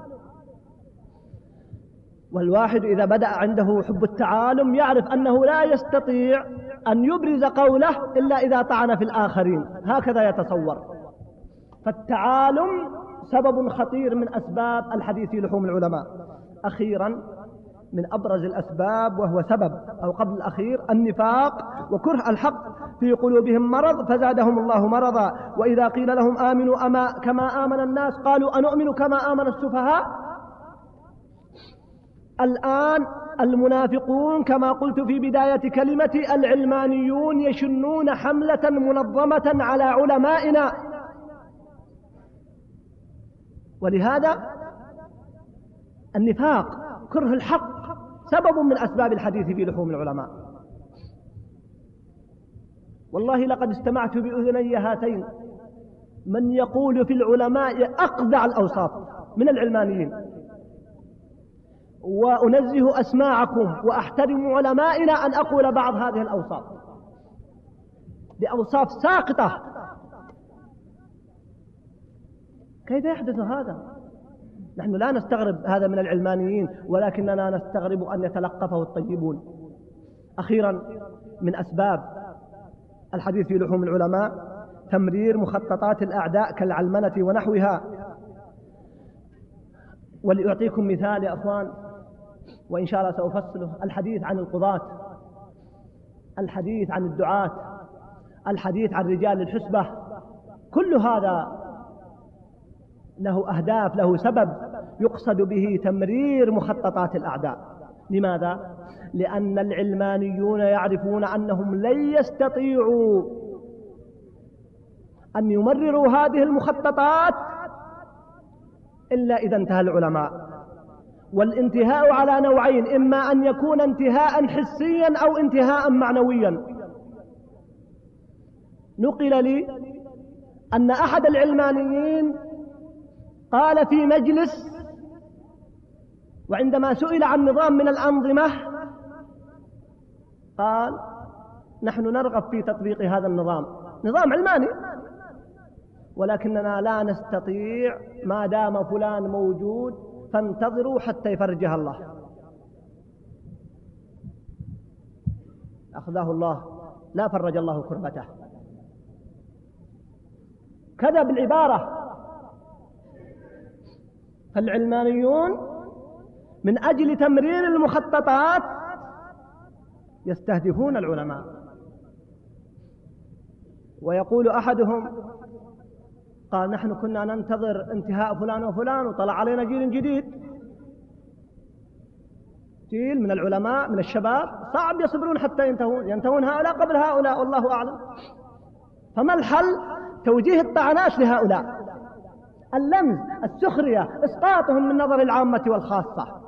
والواحد إذا بدأ عنده حب التعالم يعرف أنه لا يستطيع أن يبرز قوله إلا إذا طعن في الآخرين، هكذا يتصور. فالتعالم سبب خطير من أسباب الحديث في لحوم العلماء. أخيرا من أبرز الأسباب وهو سبب أو قبل الأخير النفاق وكره الحق في قلوبهم مرض فزادهم الله مرضا، وإذا قيل لهم آمنوا كما آمن الناس قالوا أنؤمن كما آمن السفهاء. الآن المنافقون كما قلت في بداية كلمتي العلمانيون يشنون حملة منظمة على علمائنا، ولهذا النفاق كره الحق سبب من أسباب الحديث في لحوم العلماء. والله لقد استمعت بأذني هاتين من يقول في العلماء أقذع الأوصاف من العلمانيين، وأنزه أسماعكم وأحترم علمائنا أن أقول بعض هذه الأوصاف بأوصاف ساقطة. كيف يحدث هذا؟ نحن لا نستغرب هذا من العلمانيين، ولكننا نستغرب أن يتلقفه الطيبون. أخيرا من أسباب الحديث في لحوم العلماء تمرير مخططات الأعداء كالعلمنة ونحوها. ولأعطيكم مثال يا أخوان وإن شاء الله سأفصله: الحديث عن القضاة، الحديث عن الدعاة، الحديث عن رجال الحسبة، كل هذا له أهداف، له سبب يقصد به تمرير مخططات الأعداء. لماذا؟ لأن العلمانيون يعرفون أنهم لن يستطيعوا أن يمرروا هذه المخططات إلا إذا انتهى العلماء. والانتهاء على نوعين: إما أن يكون انتهاء حسيا أو انتهاء معنويا. نقل لي أن أحد العلمانيين قال في مجلس وعندما سئل عن نظام من الأنظمة قال: نحن نرغب في تطبيق هذا النظام، نظام علماني، ولكننا لا نستطيع ما دام فلان موجود، فانتظروا حتى يفرجها الله. أخذه الله، لا فرج الله كربته. كذا بالعبارة. فالعلمانيون من أجل تمرير المخططات يستهدفون العلماء. ويقول أحدهم قال نحن كنا ننتظر انتهاء فلان وفلان وطلع علينا جيل جديد، جيل من العلماء من الشباب صعب يصبرون حتى ينتهون هؤلاء قبل هؤلاء والله أعلم. فما الحل؟ توجيه الطعنات لهؤلاء، اللمز، السخرية، إسقاطهم من نظر العامة والخاصة.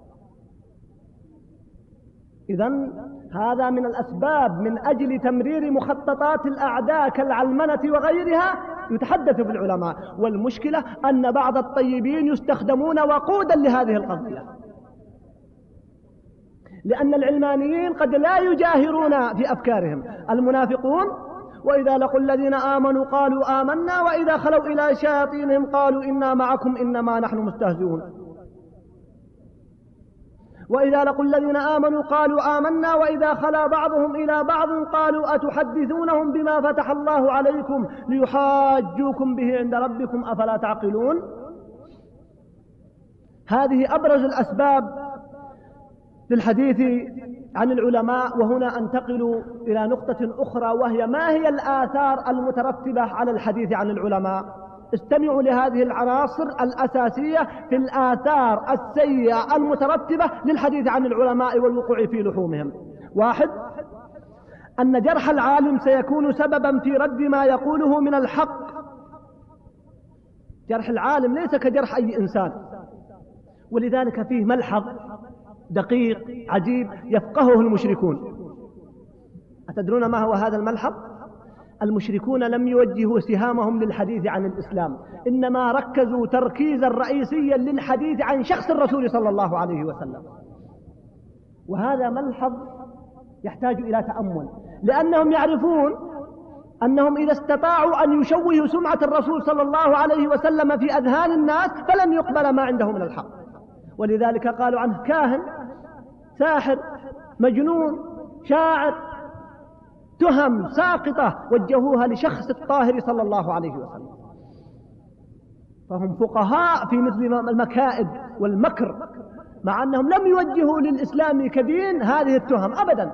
إذن هذا من الأسباب من أجل تمرير مخططات الأعداء كالعلمنة وغيرها يتحدث بالعلماء. والمشكلة أن بعض الطيبين يستخدمون وقودا لهذه القضية، لأن العلمانيين قد لا يجاهرون في أفكارهم. المنافقون وإذا لقوا الذين آمنوا قالوا آمنا وإذا خلوا إلى شياطينهم قالوا إنا معكم إنما نحن مستهزئون. وإذا لقوا الذين آمنوا قالوا آمنا وإذا خلا بعضهم إلى بعض قالوا أتحدثونهم بما فتح الله عليكم ليحاجوكم به عند ربكم أفلا تعقلون. هذه أبرز الأسباب للحديث عن العلماء. وهنا أنتقل إلى نقطة أخرى، وهي ما هي الآثار المترتبة على الحديث عن العلماء. استمعوا لهذه العناصر الأساسية في الآثار السيئة المترتبة للحديث عن العلماء والوقوع في لحومهم. 1. أن جرح العالم سيكون سببا في رد ما يقوله من الحق. جرح العالم ليس كجرح أي إنسان، ولذلك فيه ملحظ دقيق عجيب يفقهه المشركون. أتدرون ما هو هذا الملحظ؟ المشركون لم يوجهوا سهامهم للحديث عن الإسلام، إنما ركزوا تركيزا رئيسيا للحديث عن شخص الرسول صلى الله عليه وسلم. وهذا ملحظ يحتاج إلى تأمل، لأنهم يعرفون أنهم إذا استطاعوا أن يشوهوا سمعة الرسول صلى الله عليه وسلم في أذهان الناس فلن يقبل ما عنده من الحق. ولذلك قالوا عنه كاهن، ساحر، مجنون، شاعر، تهم ساقطة وجهوها لشخص الطاهر صلى الله عليه وسلم. فهم فقهاء في مثل المكائد والمكر، مع أنهم لم يوجهوا للإسلام كدين هذه التهم أبدا.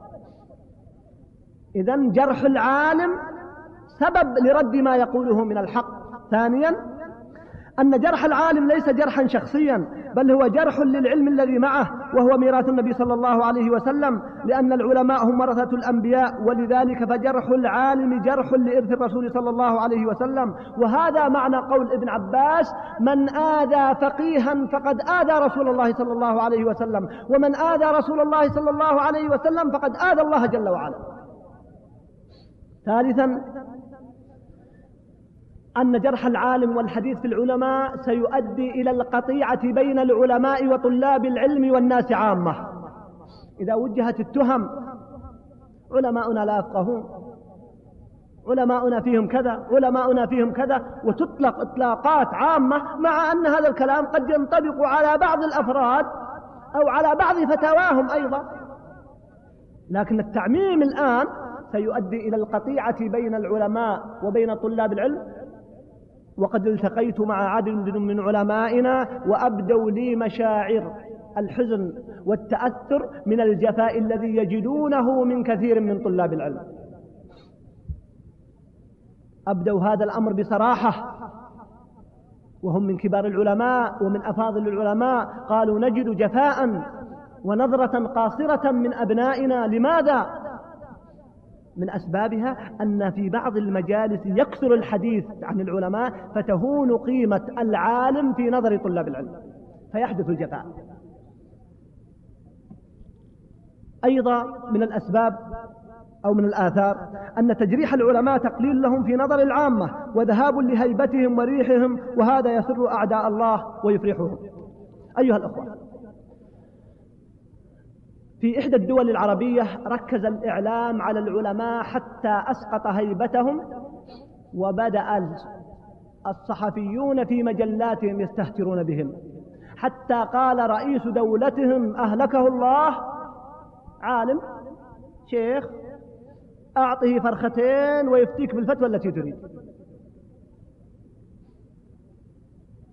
إذن جرح العالم سبب لرد ما يقوله من الحق. 2. أن جرح العالم ليس جرحا شخصيا، بل هو جرح للعلم الذي معه، وهو ميراث النبي صلى الله عليه وسلم، لأن العلماء هم ورثة الأنبياء، ولذلك فجرح العالم جرح لإرث الرسول صلى الله عليه وسلم. وهذا معنى قول ابن عباس: من آذى فقيها فقد آذى رسول الله صلى الله عليه وسلم، ومن آذى رسول الله صلى الله عليه وسلم فقد آذى الله جل وعلا. 3. أن جرح العالم والحديث في العلماء سيؤدي إلى القطيعة بين العلماء وطلاب العلم والناس عامة. إذا وجهت التهم: علماؤنا لا يفقهون، علماؤنا فيهم كذا، علماؤنا فيهم كذا، وتطلق إطلاقات عامة، مع أن هذا الكلام قد ينطبق على بعض الأفراد أو على بعض فتاواهم أيضا، لكن التعميم الآن سيؤدي إلى القطيعة بين العلماء وبين طلاب العلم. وقد التقيت مع عدد من علمائنا وأبدوا لي مشاعر الحزن والتأثر من الجفاء الذي يجدونه من كثير من طلاب العلم. أبدوا هذا الأمر بصراحة، وهم من كبار العلماء ومن أفاضل العلماء. قالوا: نجد جفاء ونظرة قاصرة من أبنائنا. لماذا؟ من أسبابها أن في بعض المجالس يكثر الحديث عن العلماء فتهون قيمة العالم في نظر طلاب العلم، فيحدث الجفاء. أيضا من الأسباب أو من الآثار أن تجريح العلماء تقليل لهم في نظر العامة وذهاب لهيبتهم وريحهم، وهذا يسر أعداء الله ويفرحهم. أيها الأخوة، في إحدى الدول العربية ركز الإعلام على العلماء حتى أسقط هيبتهم، وبدأ الصحفيون في مجلاتهم يستهترون بهم، حتى قال رئيس دولتهم أهلكه الله: عالم شيخ أعطه فرختين ويفتيك بالفتوى التي تريد.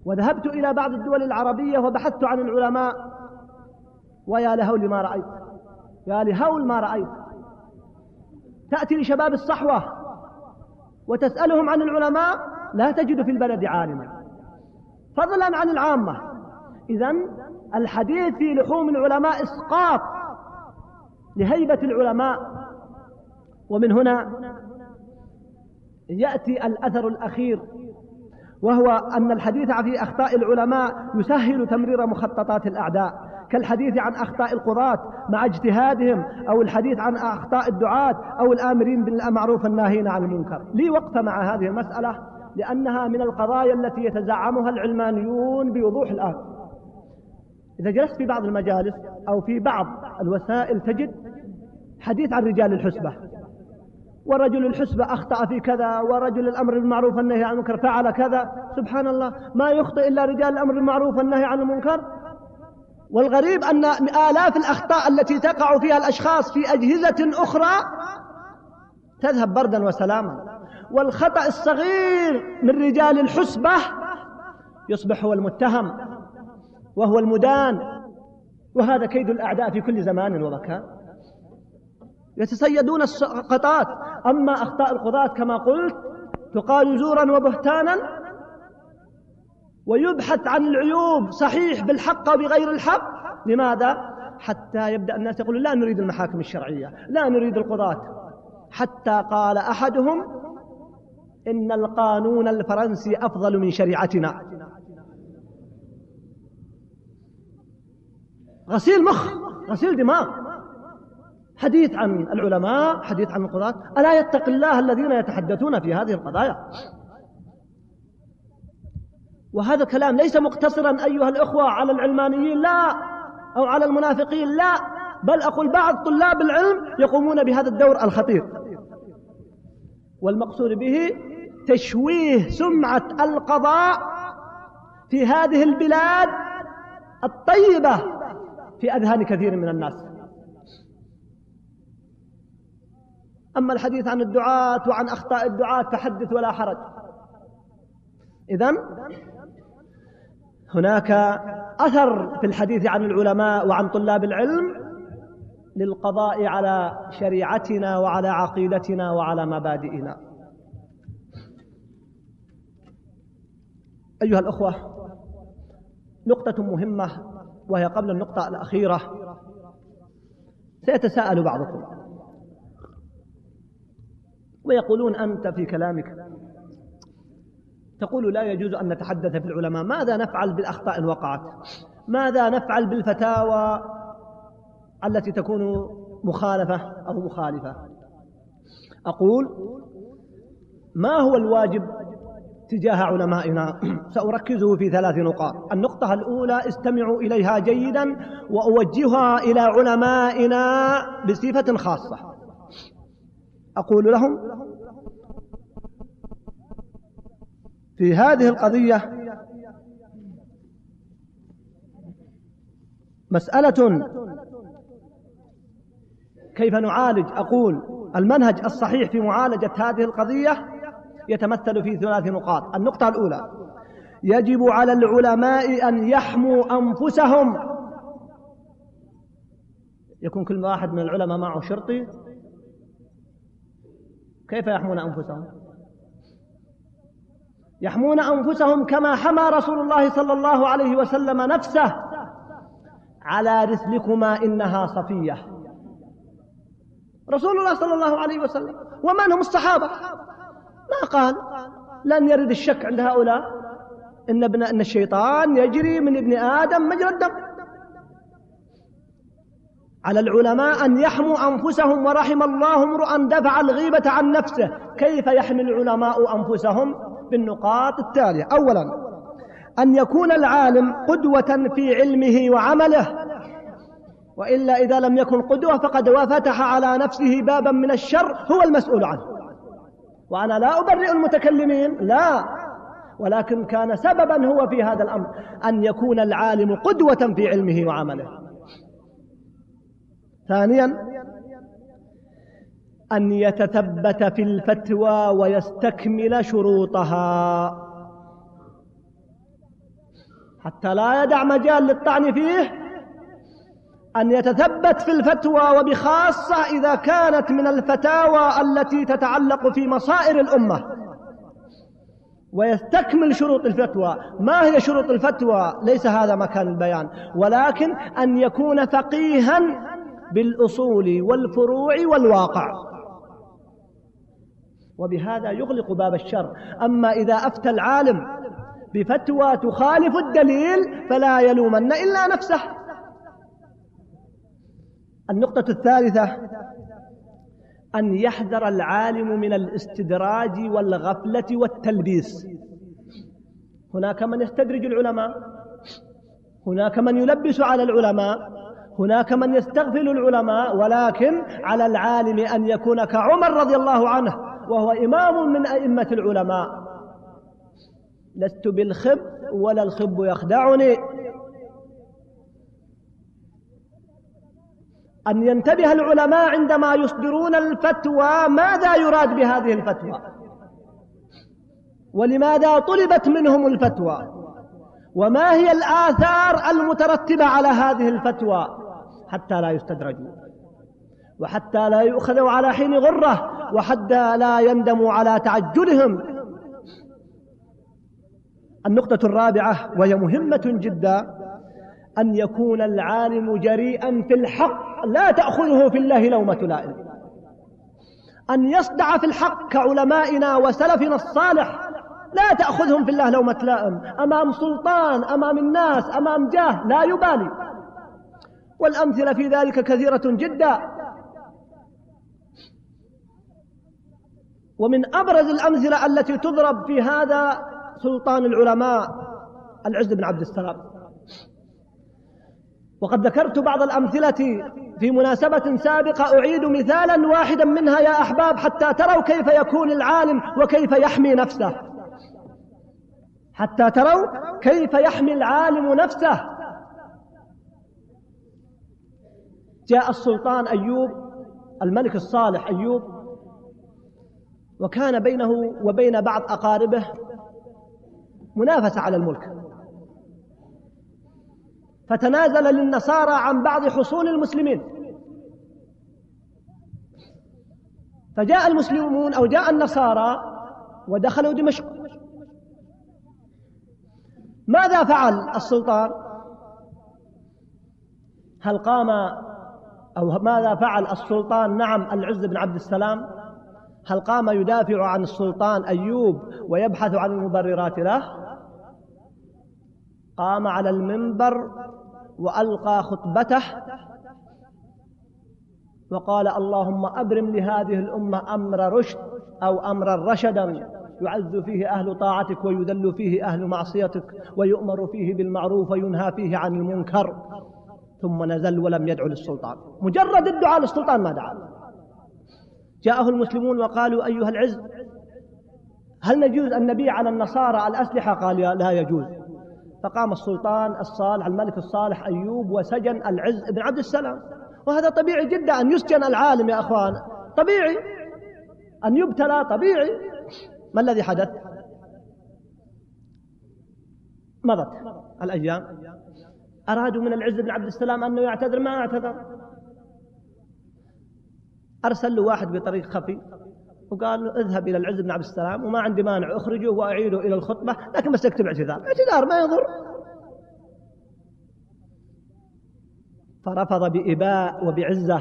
وذهبت إلى بعض الدول العربية وبحثت عن العلماء، ويا لهول ما رأيت، يا لهول ما رأيت. تأتي لشباب الصحوة وتسألهم عن العلماء لا تجد في البلد عالما، فضلا عن العامة. إذن الحديث في لحوم العلماء إسقاط لهيبة العلماء. ومن هنا يأتي الأثر الأخير، وهو أن الحديث في أخطاء العلماء يسهل تمرير مخططات الأعداء، كالحديث عن أخطاء القضاة مع اجتهادهم، أو الحديث عن أخطاء الدعاة أو الآمرين بالمعروف الناهين عن المنكر. لي وقفة مع هذه المسألة لأنها من القضايا التي يتزعمها العلمانيون بوضوح الآن. إذا جلست في بعض المجالس أو في بعض الوسائل تجد حديث عن رجال الحسبة، ورجل الحسبة أخطأ في كذا، ورجل الأمر بالمعروف والنهي عن المنكر فعل كذا. سبحان الله، ما يخطئ إلا رجال الأمر بالمعروف والنهي عن المنكر. والغريب أن آلاف الأخطاء التي تقع فيها الأشخاص في أجهزة أخرى تذهب بردا وسلاما، والخطأ الصغير من رجال الحسبة يصبح هو المتهم وهو المدان. وهذا كيد الأعداء في كل زمان ومكان، يتصيدون السقطات. أما أخطاء القضاة كما قلت تقال زورا وبهتانا، ويبحث عن العيوب صحيح بالحق وبغير الحق. لماذا؟ حتى يبدأ الناس يقولون لا نريد المحاكم الشرعية، لا نريد القضاة. حتى قال أحدهم إن القانون الفرنسي أفضل من شريعتنا. غسيل مخ، غسيل دماغ. حديث عن العلماء، حديث عن القضاة. ألا يتق الله الذين يتحدثون في هذه القضايا؟ وهذا الكلام ليس مقتصرا أيها الأخوة على العلمانيين، لا، أو على المنافقين، لا، بل أقول بعض طلاب العلم يقومون بهذا الدور الخطير، والمقصود به تشويه سمعة القضاء في هذه البلاد الطيبة في أذهان كثير من الناس. أما الحديث عن الدعاة وعن أخطاء الدعاة فحدث ولا حرج. إذن هناك أثر في الحديث عن العلماء وعن طلاب العلم للقضاء على شريعتنا وعلى عقيدتنا وعلى مبادئنا. أيها الأخوة، نقطة مهمة وهي قبل النقطة الأخيرة. سيتساءل بعضكم ويقولون أنت في كلامك تقول لا يجوز أن نتحدث في العلماء، ماذا نفعل بالأخطاء إن وقعت؟ ماذا نفعل بالفتاوى التي تكون مخالفة أو مخالفة؟ أقول ما هو الواجب تجاه علمائنا؟ سأركزه في 3 نقاط. النقطة الأولى استمعوا إليها جيدا وأوجهها إلى علمائنا بصفة خاصة. أقول لهم في هذه القضية مسألة كيف نعالج. أقول المنهج الصحيح في معالجة هذه القضية يتمثل في 3 نقاط. النقطة الأولى يجب على العلماء أن يحموا أنفسهم. يكون كل واحد من العلماء معه شرطي، كيف يحمون أنفسهم؟ يحمون أنفسهم كما حمى رسول الله صلى الله عليه وسلم نفسه على رسلكما إنها صفية. رسول الله صلى الله عليه وسلم ومن هم الصحابة ما قال لن يرد الشك عند هؤلاء إن الشيطان يجري من ابن آدم مجرى الدم. على العلماء أن يحموا أنفسهم، ورحم الله امرؤا دفع الغيبة عن نفسه. كيف يحمي العلماء أنفسهم؟ بالنقاط التالية. أولا أن يكون العالم قدوة في علمه وعمله، وإلا إذا لم يكن قدوة فقد فتح على نفسه بابا من الشر هو المسؤول عنه. وأنا لا أبرئ المتكلمين، لا، ولكن كان سببا هو في هذا الأمر أن يكون العالم قدوة في علمه وعمله. ثانيا أن يتثبت في الفتوى ويستكمل شروطها. حتى لا يدع مجال للطعن فيه أن يتثبت في الفتوى، وبخاصة إذا كانت من الفتاوى التي تتعلق في مصائر الأمة، ويستكمل شروط الفتوى. ما هي شروط الفتوى؟ ليس هذا مكان البيان، ولكن أن يكون فقيها بالأصول والفروع والواقع، وبهذا يغلق باب الشر. أما إذا أفتى العالم بفتوى تخالف الدليل فلا يلومن إلا نفسه. النقطة الثالثة: أن يحذر العالم من الاستدراج والغفلة والتلبيس. هناك من يستدرج العلماء، هناك من يلبس على العلماء، هناك من يستغفل العلماء، ولكن على العالم أن يكون كعمر رضي الله عنه وهو إمام من أئمة العلماء: لست بالخب ولا الخب يخدعني. أن ينتبه العلماء عندما يصدرون الفتوى ماذا يراد بهذه الفتوى، ولماذا طلبت منهم الفتوى، وما هي الآثار المترتبة على هذه الفتوى، حتى لا يستدرجوا، وحتى لا يؤخذوا على حين غرة، وحتى لا يندموا على تعجلهم. النقطة الرابعة وهي مهمة جدا: أن يكون العالم جريئا في الحق، لا تأخذه في الله لومة لائم. أن يصدع في الحق كعلمائنا وسلفنا الصالح، لا تأخذهم في الله لومة لائم، أمام سلطان، أمام الناس، أمام جاه، لا يبالي. والأمثلة في ذلك كثيرة جدا، ومن أبرز الأمثلة التي تضرب في هذا سلطان العلماء العز بن عبد السلام. وقد ذكرت بعض الأمثلة في مناسبة سابقة، أعيد مثالا واحدا منها يا أحباب حتى تروا كيف يكون العالم وكيف يحمي نفسه، حتى تروا كيف يحمي العالم نفسه. جاء السلطان أيوب، الملك الصالح أيوب، وكان بينه وبين بعض أقاربه منافسة على الملك، فتنازل للنصارى عن بعض حصول المسلمين، فجاء المسلمون أو جاء النصارى ودخلوا دمشق. ماذا فعل السلطان؟ هل قام أو ماذا فعل السلطان؟ نعم، العز بن عبد السلام، هل قام يدافع عن السلطان أيوب ويبحث عن المبررات له؟ قام على المنبر وألقى خطبته وقال: اللهم أبرم لهذه الأمة أمر رشد أو أمر رشدا يعز فيه أهل طاعتك ويذل فيه أهل معصيتك، ويؤمر فيه بالمعروف وينهى فيه عن المنكر. ثم نزل ولم يدعو للسلطان، مجرد الدعاء للسلطان ما دعا. جاءه المسلمون وقالوا: أيها العز، هل نجوز أن نبيع على النصارى الأسلحة؟ قال: لا يجوز. فقام السلطان الصالح الملك الصالح أيوب وسجن العز بن عبد السلام. وهذا طبيعي جدا أن يسجن العالم يا أخوان، طبيعي أن يبتلى، طبيعي. ما الذي حدث؟ مضت الأيام، أرادوا من العز بن عبد السلام أنه يعتذر، ما اعتذر. أرسل له واحد بطريق خفي وقال له: اذهب إلى العز بن عبد السلام وما عندي مانع أخرجه وأعيده إلى الخطبة، لكن بس اكتب اعتذار ما يضر. فرفض بإباء وبعزة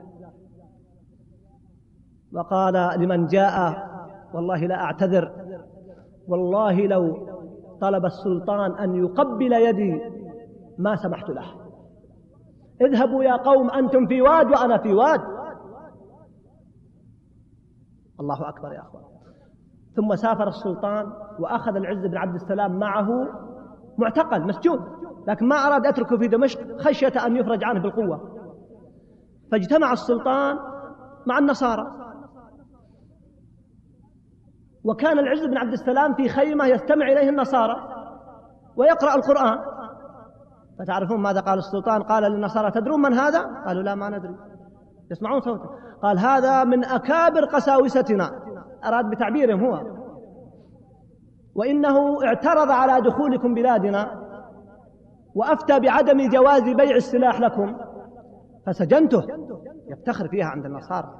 وقال لمن جاء: والله لا أعتذر، والله لو طلب السلطان أن يقبل يدي ما سمحت له. اذهبوا يا قوم، أنتم في واد وأنا في واد. الله أكبر يا أخوان. ثم سافر السلطان وأخذ العز بن عبد السلام معه معتقل مسجون، لكن ما أراد أتركه في دمشق خشية أن يفرج عنه بالقوة. فاجتمع السلطان مع النصارى، وكان العز بن عبد السلام في خيمة يستمع إليه النصارى ويقرأ القرآن. فتعرفون ماذا قال السلطان؟ قال للنصارى: تدرون من هذا؟ قالوا: لا، ما ندري. يسمعون صوته. قال: هذا من أكابر قساوستنا، أراد بتعبيرهم هو، وإنه اعترض على دخولكم بلادنا وأفتى بعدم جواز بيع السلاح لكم فسجنته، يفتخر فيها عند النصارى.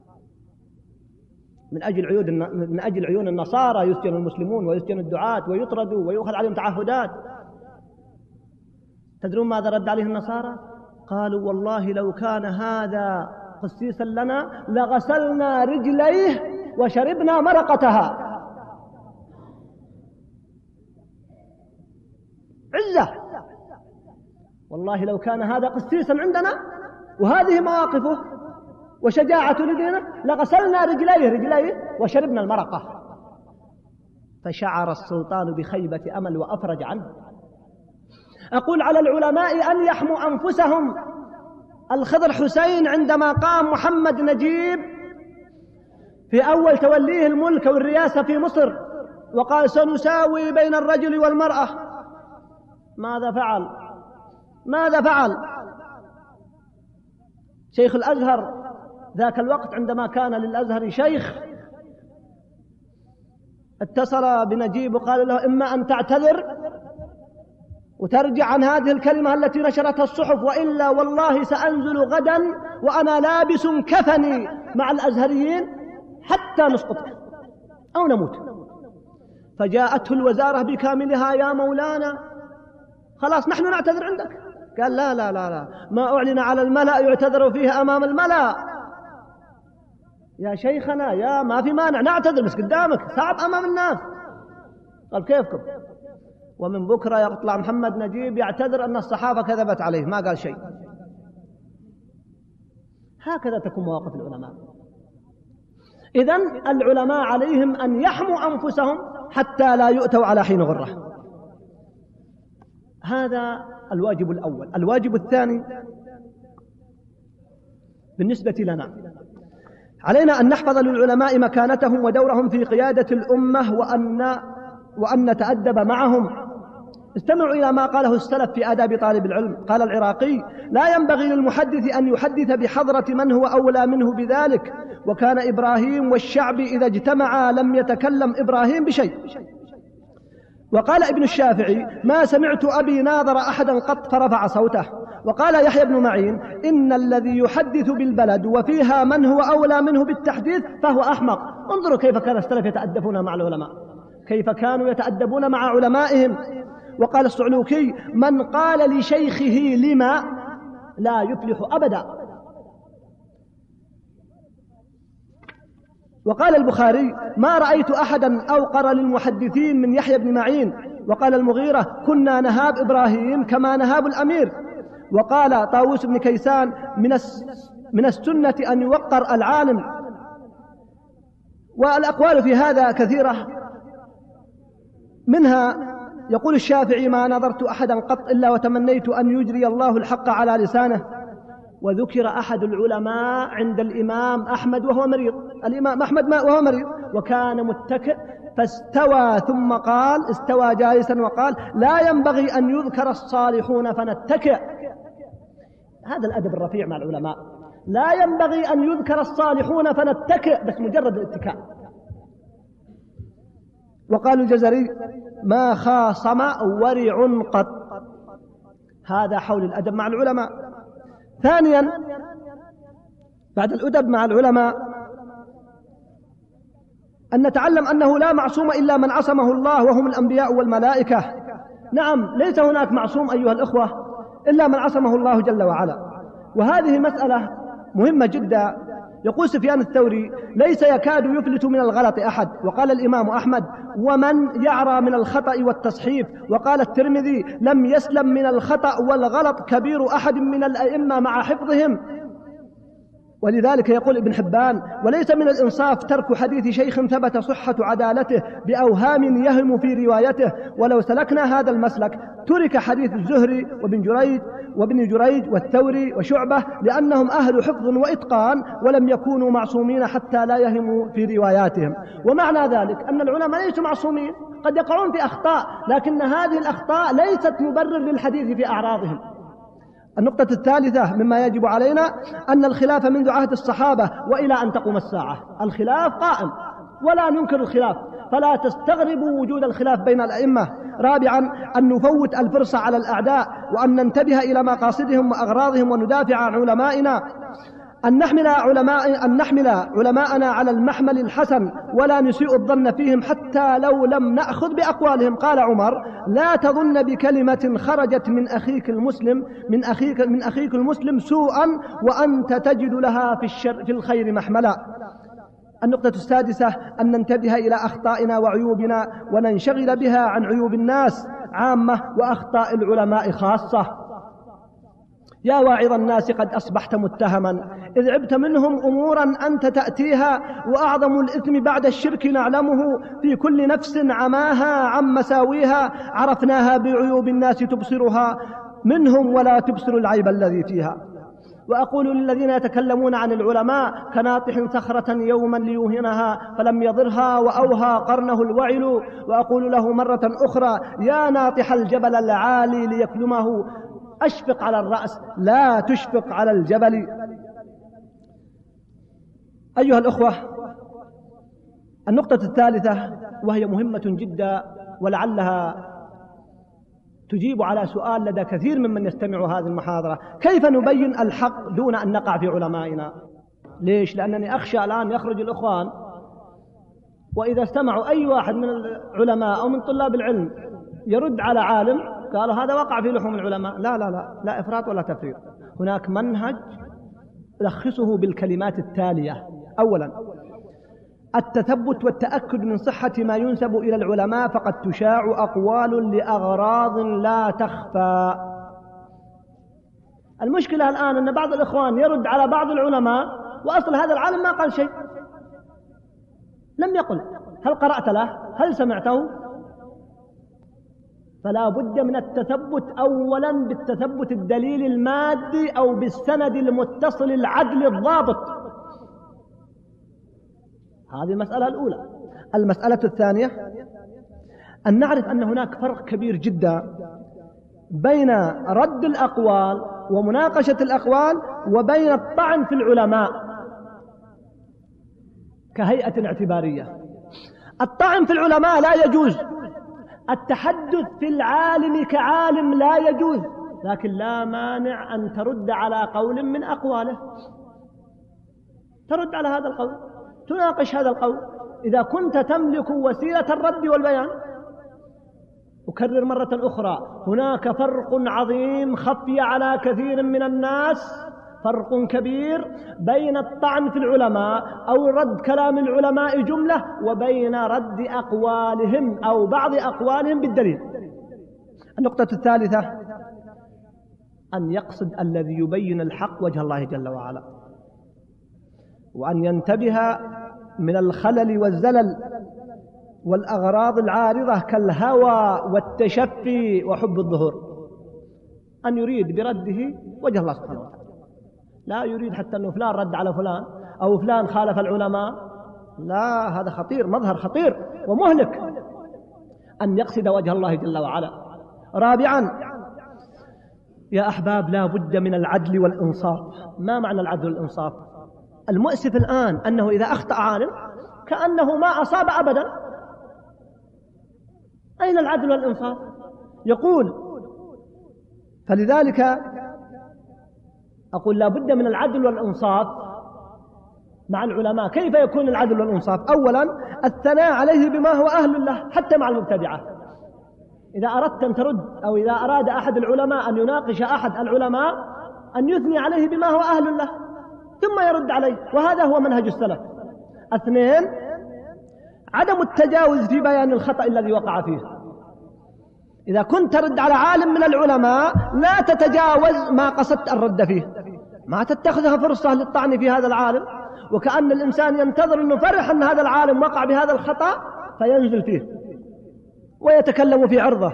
من أجل عيون النصارى يسجن المسلمون ويسجن الدعاة ويطردوا ويؤخذ عليهم تعهدات. تدرون ماذا رد عليه النصارى؟ قالوا والله لو كان هذا قسيسا لنا لغسلنا رجليه وشربنا مرقتها. عزة، والله لو كان هذا قسيسا عندنا وهذه مواقفه وشجاعة لدينا لغسلنا رجليه وشربنا المرقة. فشعر السلطان بخيبة أمل وأفرج عنه. أقول على العلماء أن يحموا أنفسهم. الخضر حسين عندما قام محمد نجيب في أول توليه الملك والرئاسة في مصر وقال سنساوي بين الرجل والمرأة، ماذا فعل؟ شيخ الأزهر ذاك الوقت عندما كان للأزهر شيخ اتصل بنجيب وقال له إما أن تعتذر وترجع عن هذه الكلمة التي نشرتها الصحف، وإلا والله سأنزل غدا وأنا لابس كفني مع الأزهريين حتى نسقطك أو نموت. فجاءته الوزارة بكاملها يا مولانا خلاص نحن نعتذر عندك. قال لا لا لا لا، ما أعلن على الملأ يعتذر فيه أمام الملأ. يا شيخنا يا ما في مانع نعتذر بس قدامك صعب أمام الناس. قال كيفكم؟ ومن بكرة يطلع محمد نجيب يعتذر أن الصحافة كذبت عليه، ما قال شيء. هكذا تكون مواقف العلماء. إذن العلماء عليهم أن يحموا أنفسهم حتى لا يؤتوا على حين غرة. هذا الواجب الأول. الواجب الثاني بالنسبة لنا، علينا أن نحفظ للعلماء مكانتهم ودورهم في قيادة الأمة وأن نتأدب معهم. استمعوا إلى ما قاله السلف في آداب طالب العلم. قال العراقي: لا ينبغي للمحدث أن يحدث بحضرة من هو أولى منه بذلك، وكان إبراهيم والشعب إذا اجتمعا لم يتكلم إبراهيم بشيء. وقال ابن الشافعي: ما سمعت أبي ناظر أحدا قط فرفع صوته. وقال يحيى بن معين: إن الذي يحدث بالبلد وفيها من هو أولى منه بالتحديث فهو أحمق. انظروا كيف كان السلف يتأدبون مع العلماء، كيف كانوا يتأدبون مع علمائهم. وقال الصعلوكي: من قال لشيخه لما لا يفلح أبدا. وقال البخاري: ما رأيت أحدا أوقر للمحدثين من يحيى بن معين. وقال المغيرة: كنا نهاب إبراهيم كما نهاب الأمير. وقال طاووس بن كيسان: من السنة أن يوقر العالم. والأقوال في هذا كثيرة، منها يقول الشافعي: ما نظرت أحدا قط إلا وتمنيت أن يجري الله الحق على لسانه. وذكر أحد العلماء عند الإمام أحمد وهو مريض، الإمام أحمد وهو مريض وكان متكئ فاستوى ثم قال، استوى جالسا وقال: لا ينبغي أن يذكر الصالحون فنتكئ. هذا الأدب الرفيع مع العلماء، لا ينبغي أن يذكر الصالحون فنتكئ، بس مجرد الاتكاء. وقال الجزري: ما خاصم ورع قط. هذا حول الأدب مع العلماء. ثانيا بعد الأدب مع العلماء أن نتعلم أنه لا معصوم إلا من عصمه الله وهم الأنبياء والملائكة. نعم، ليس هناك معصوم أيها الأخوة إلا من عصمه الله جل وعلا. وهذه مسألة مهمة جدا. يقول سفيان الثوري: ليس يكاد يفلت من الغلط أحد. وقال الإمام أحمد: ومن يعرى من الخطأ والتصحيف. وقال الترمذي: لم يسلم من الخطأ والغلط كبير أحد من الأئمة مع حفظهم. ولذلك يقول ابن حبان: وليس من الإنصاف ترك حديث شيخ ثبت صحة عدالته بأوهام يهم في روايته. ولو سلكنا هذا المسلك ترك حديث الزهري وابن جريج والثوري وشعبة، لأنهم أهل حفظ وإتقان ولم يكونوا معصومين حتى لا يهموا في رواياتهم. ومعنى ذلك أن العلماء ليسوا معصومين، قد يقعون في أخطاء، لكن هذه الأخطاء ليست مبرر للحديث في أعراضهم. النقطة الثالثة مما يجب علينا أن الخلاف منذ عهد الصحابة وإلى أن تقوم الساعة، الخلاف قائم ولا ننكر الخلاف، فلا تستغربوا وجود الخلاف بين الأئمة. رابعا أن نفوت الفرصة على الأعداء، وأن ننتبه إلى مقاصدهم وأغراضهم وندافع عن علمائنا، أن نحمل علماءنا على المحمل الحسن ولا نسيء الظن فيهم حتى لو لم نأخذ بأقوالهم. قال عمر: لا تظن بكلمة خرجت من أخيك المسلم سوءا وأنت تجد لها في الخير محملا. النقطة السادسة أن ننتبه إلى أخطائنا وعيوبنا وننشغل بها عن عيوب الناس عامة وأخطاء العلماء خاصة. يا واعظ الناس قد أصبحت متهما، إذ عبت منهم أمورا أنت تأتيها، وأعظم الإثم بعد الشرك نعلمه، في كل نفس عماها عن مساويها، عرفناها بعيوب الناس تبصرها منهم ولا تبصر العيب الذي فيها. وأقول للذين يتكلمون عن العلماء كناطح صخرة يوما ليوهنها فلم يضرها وأوهى قرنه الوعل، وأقول له مرة أخرى: يا ناطح الجبل العالي ليكلمه، أشفق على الرأس لا تشفق على الجبل. أيها الأخوة، النقطة الثالثة وهي مهمة جدا ولعلها تجيب على سؤال لدى كثير ممن يستمع هذه المحاضرة: كيف نبين الحق دون أن نقع في علمائنا؟ ليش؟ لأنني أخشى الآن يخرج الإخوان وإذا استمعوا أي واحد من العلماء أو من طلاب العلم يرد على عالم قالوا هذا وقع في لحوم العلماء. لا لا لا، لا إفراط ولا تفريط. هناك منهج ألخصه بالكلمات التالية: أولا، التثبت والتأكد من صحة ما ينسب إلى العلماء، فقد تشاع أقوال لأغراض لا تخفى. المشكلة الآن أن بعض الإخوان يرد على بعض العلماء وأصل هذا العالم ما قال شيء، لم يقل. هل قرأت له؟ هل سمعته؟ فلا بد من التثبت أولا بالتثبت الدليل المادي أو بالسند المتصل العدل الضابط. هذه المسألة الأولى. المسألة الثانية أن نعرف أن هناك فرق كبير جدا بين رد الأقوال ومناقشة الأقوال وبين الطعن في العلماء كهيئة اعتبارية. الطعن في العلماء لا يجوز، التحدث في العالم كعالم لا يجوز، لكن لا مانع أن ترد على قول من أقواله، ترد على هذا القول، تناقش هذا القول إذا كنت تملك وسيلة الرد والبيان. أكرر مرة أخرى: هناك فرق عظيم خفي على كثير من الناس، فرق كبير بين الطعن في العلماء أو رد كلام العلماء جملة وبين رد أقوالهم أو بعض أقوالهم بالدليل. النقطة الثالثة أن يقصد الذي يبين الحق وجه الله جل وعلا، وأن ينتبه من الخلل والزلل والأغراض العارضة كالهوى والتشفي وحب الظهور، أن يريد برده وجه الله سبحانه وتعالى، لا يريد حتى أنه فلان رد على فلان أو فلان خالف العلماء. لا، هذا خطير، مظهر خطير ومهلك. أن يقصد وجه الله جل وعلا. رابعا يا أحباب، لا بد من العدل والإنصاف. ما معنى العدل والإنصاف؟ المؤسف الآن أنه إذا أخطأ عالم كأنه ما أصاب أبدا. أين العدل والإنصاف؟ يقول فلذلك أقول لا بد من العدل والإنصاف مع العلماء. كيف يكون العدل والإنصاف؟ أولا الثناء عليه بما هو أهل له، حتى مع المبتدعة. إذا أردت أن ترد أو إذا أراد أحد العلماء أن يناقش أحد العلماء أن يثني عليه بما هو أهل له ثم يرد عليه، وهذا هو منهج السلف. اثنين، عدم التجاوز في بيان الخطأ الذي وقع فيه. إذا كنت ترد على عالم من العلماء لا تتجاوز ما قصدت الرد فيه، ما تتخذها فرصة للطعن في هذا العالم وكأن الإنسان ينتظر أنه فرح أن هذا العالم وقع بهذا الخطأ فينزل فيه ويتكلم في عرضه.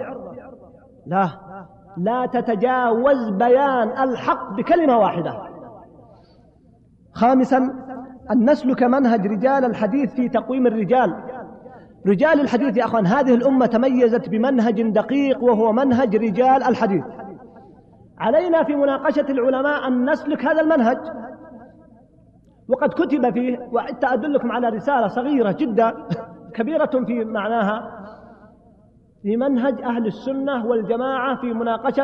لا تتجاوز بيان الحق بكلمة واحدة. خامسا أن نسلك منهج رجال الحديث في تقويم الرجال. رجال الحديث يا أخوان، هذه الأمة تميزت بمنهج دقيق وهو منهج رجال الحديث. علينا في مناقشة العلماء أن نسلك هذا المنهج، وقد كتب فيه، وحتى أدلكم على رسالة صغيرة جدا كبيرة في معناها، في منهج أهل السنة والجماعة في مناقشة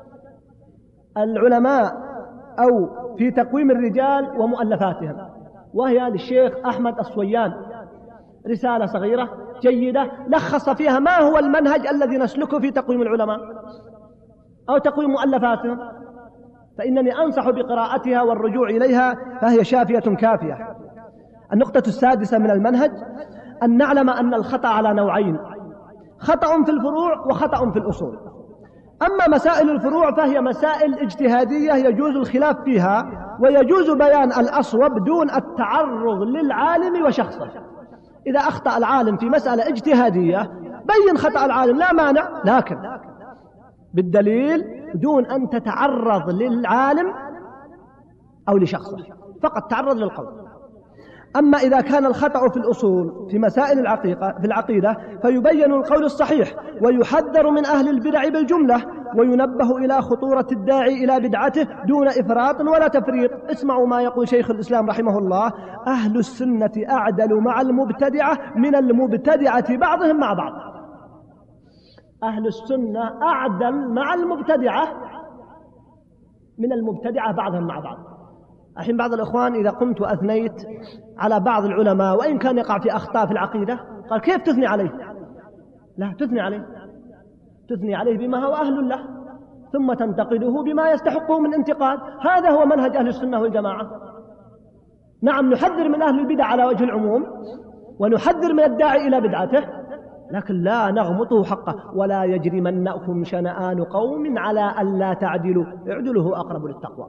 العلماء أو في تقويم الرجال ومؤلفاتهم، وهي للشيخ أحمد الصويان، رسالة صغيرة جيدة لخص فيها ما هو المنهج الذي نسلكه في تقويم العلماء أو تقويم مؤلفاتهم، فإنني أنصح بقراءتها والرجوع إليها، فهي شافية كافية. النقطة السادسة من المنهج أن نعلم أن الخطأ على نوعين: خطأ في الفروع وخطأ في الأصول. أما مسائل الفروع فهي مسائل اجتهادية يجوز الخلاف فيها، ويجوز بيان الأصوب دون التعرض للعالم وشخصه. إذا أخطأ العالم في مسألة اجتهادية بين خطأ العالم لا مانع، لكن بالدليل دون أن تتعرض للعالم أو لشخصه، فقط تعرض للقول. أما إذا كان الخطأ في الأصول في مسائل العقيدة فيبين القول الصحيح، ويحذر من أهل البدع بالجملة، وينبه إلى خطورة الداعي إلى بدعته دون إفراط ولا تفريط. اسمعوا ما يقول شيخ الإسلام رحمه الله: أهل السنة أعدل مع المبتدعة من المبتدعة بعضهم مع بعض. أهل السنة أعدل مع المبتدعة من المبتدعة بعضهم مع بعض. الحين بعض الإخوان إذا قمت وأثنيت على بعض العلماء وإن كان يقع في أخطاء في العقيدة قال: كيف تثني عليه؟ لا تثني عليه، تثني عليه بما هو أهل له، ثم تنتقده بما يستحقه من انتقاد. هذا هو منهج أهل السنة والجماعة. نعم، نحذر من أهل البدع على وجه العموم، ونحذر من الداعي إلى بدعته، لكن لا نغمطه حقه. ولا يجرمنكم شنآن قوم على ألا تعدلوا اعدلوا هو أقرب للتقوى.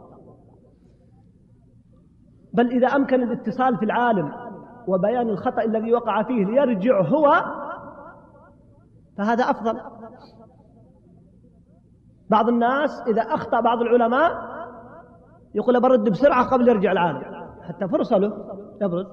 بل إذا أمكن الاتصال في العالم وبيان الخطأ الذي وقع فيه ليرجع هو فهذا أفضل. بعض الناس إذا أخطأ بعض العلماء يقول برد بسرعة قبل يرجع العالم، حتى فرصة له يبرد،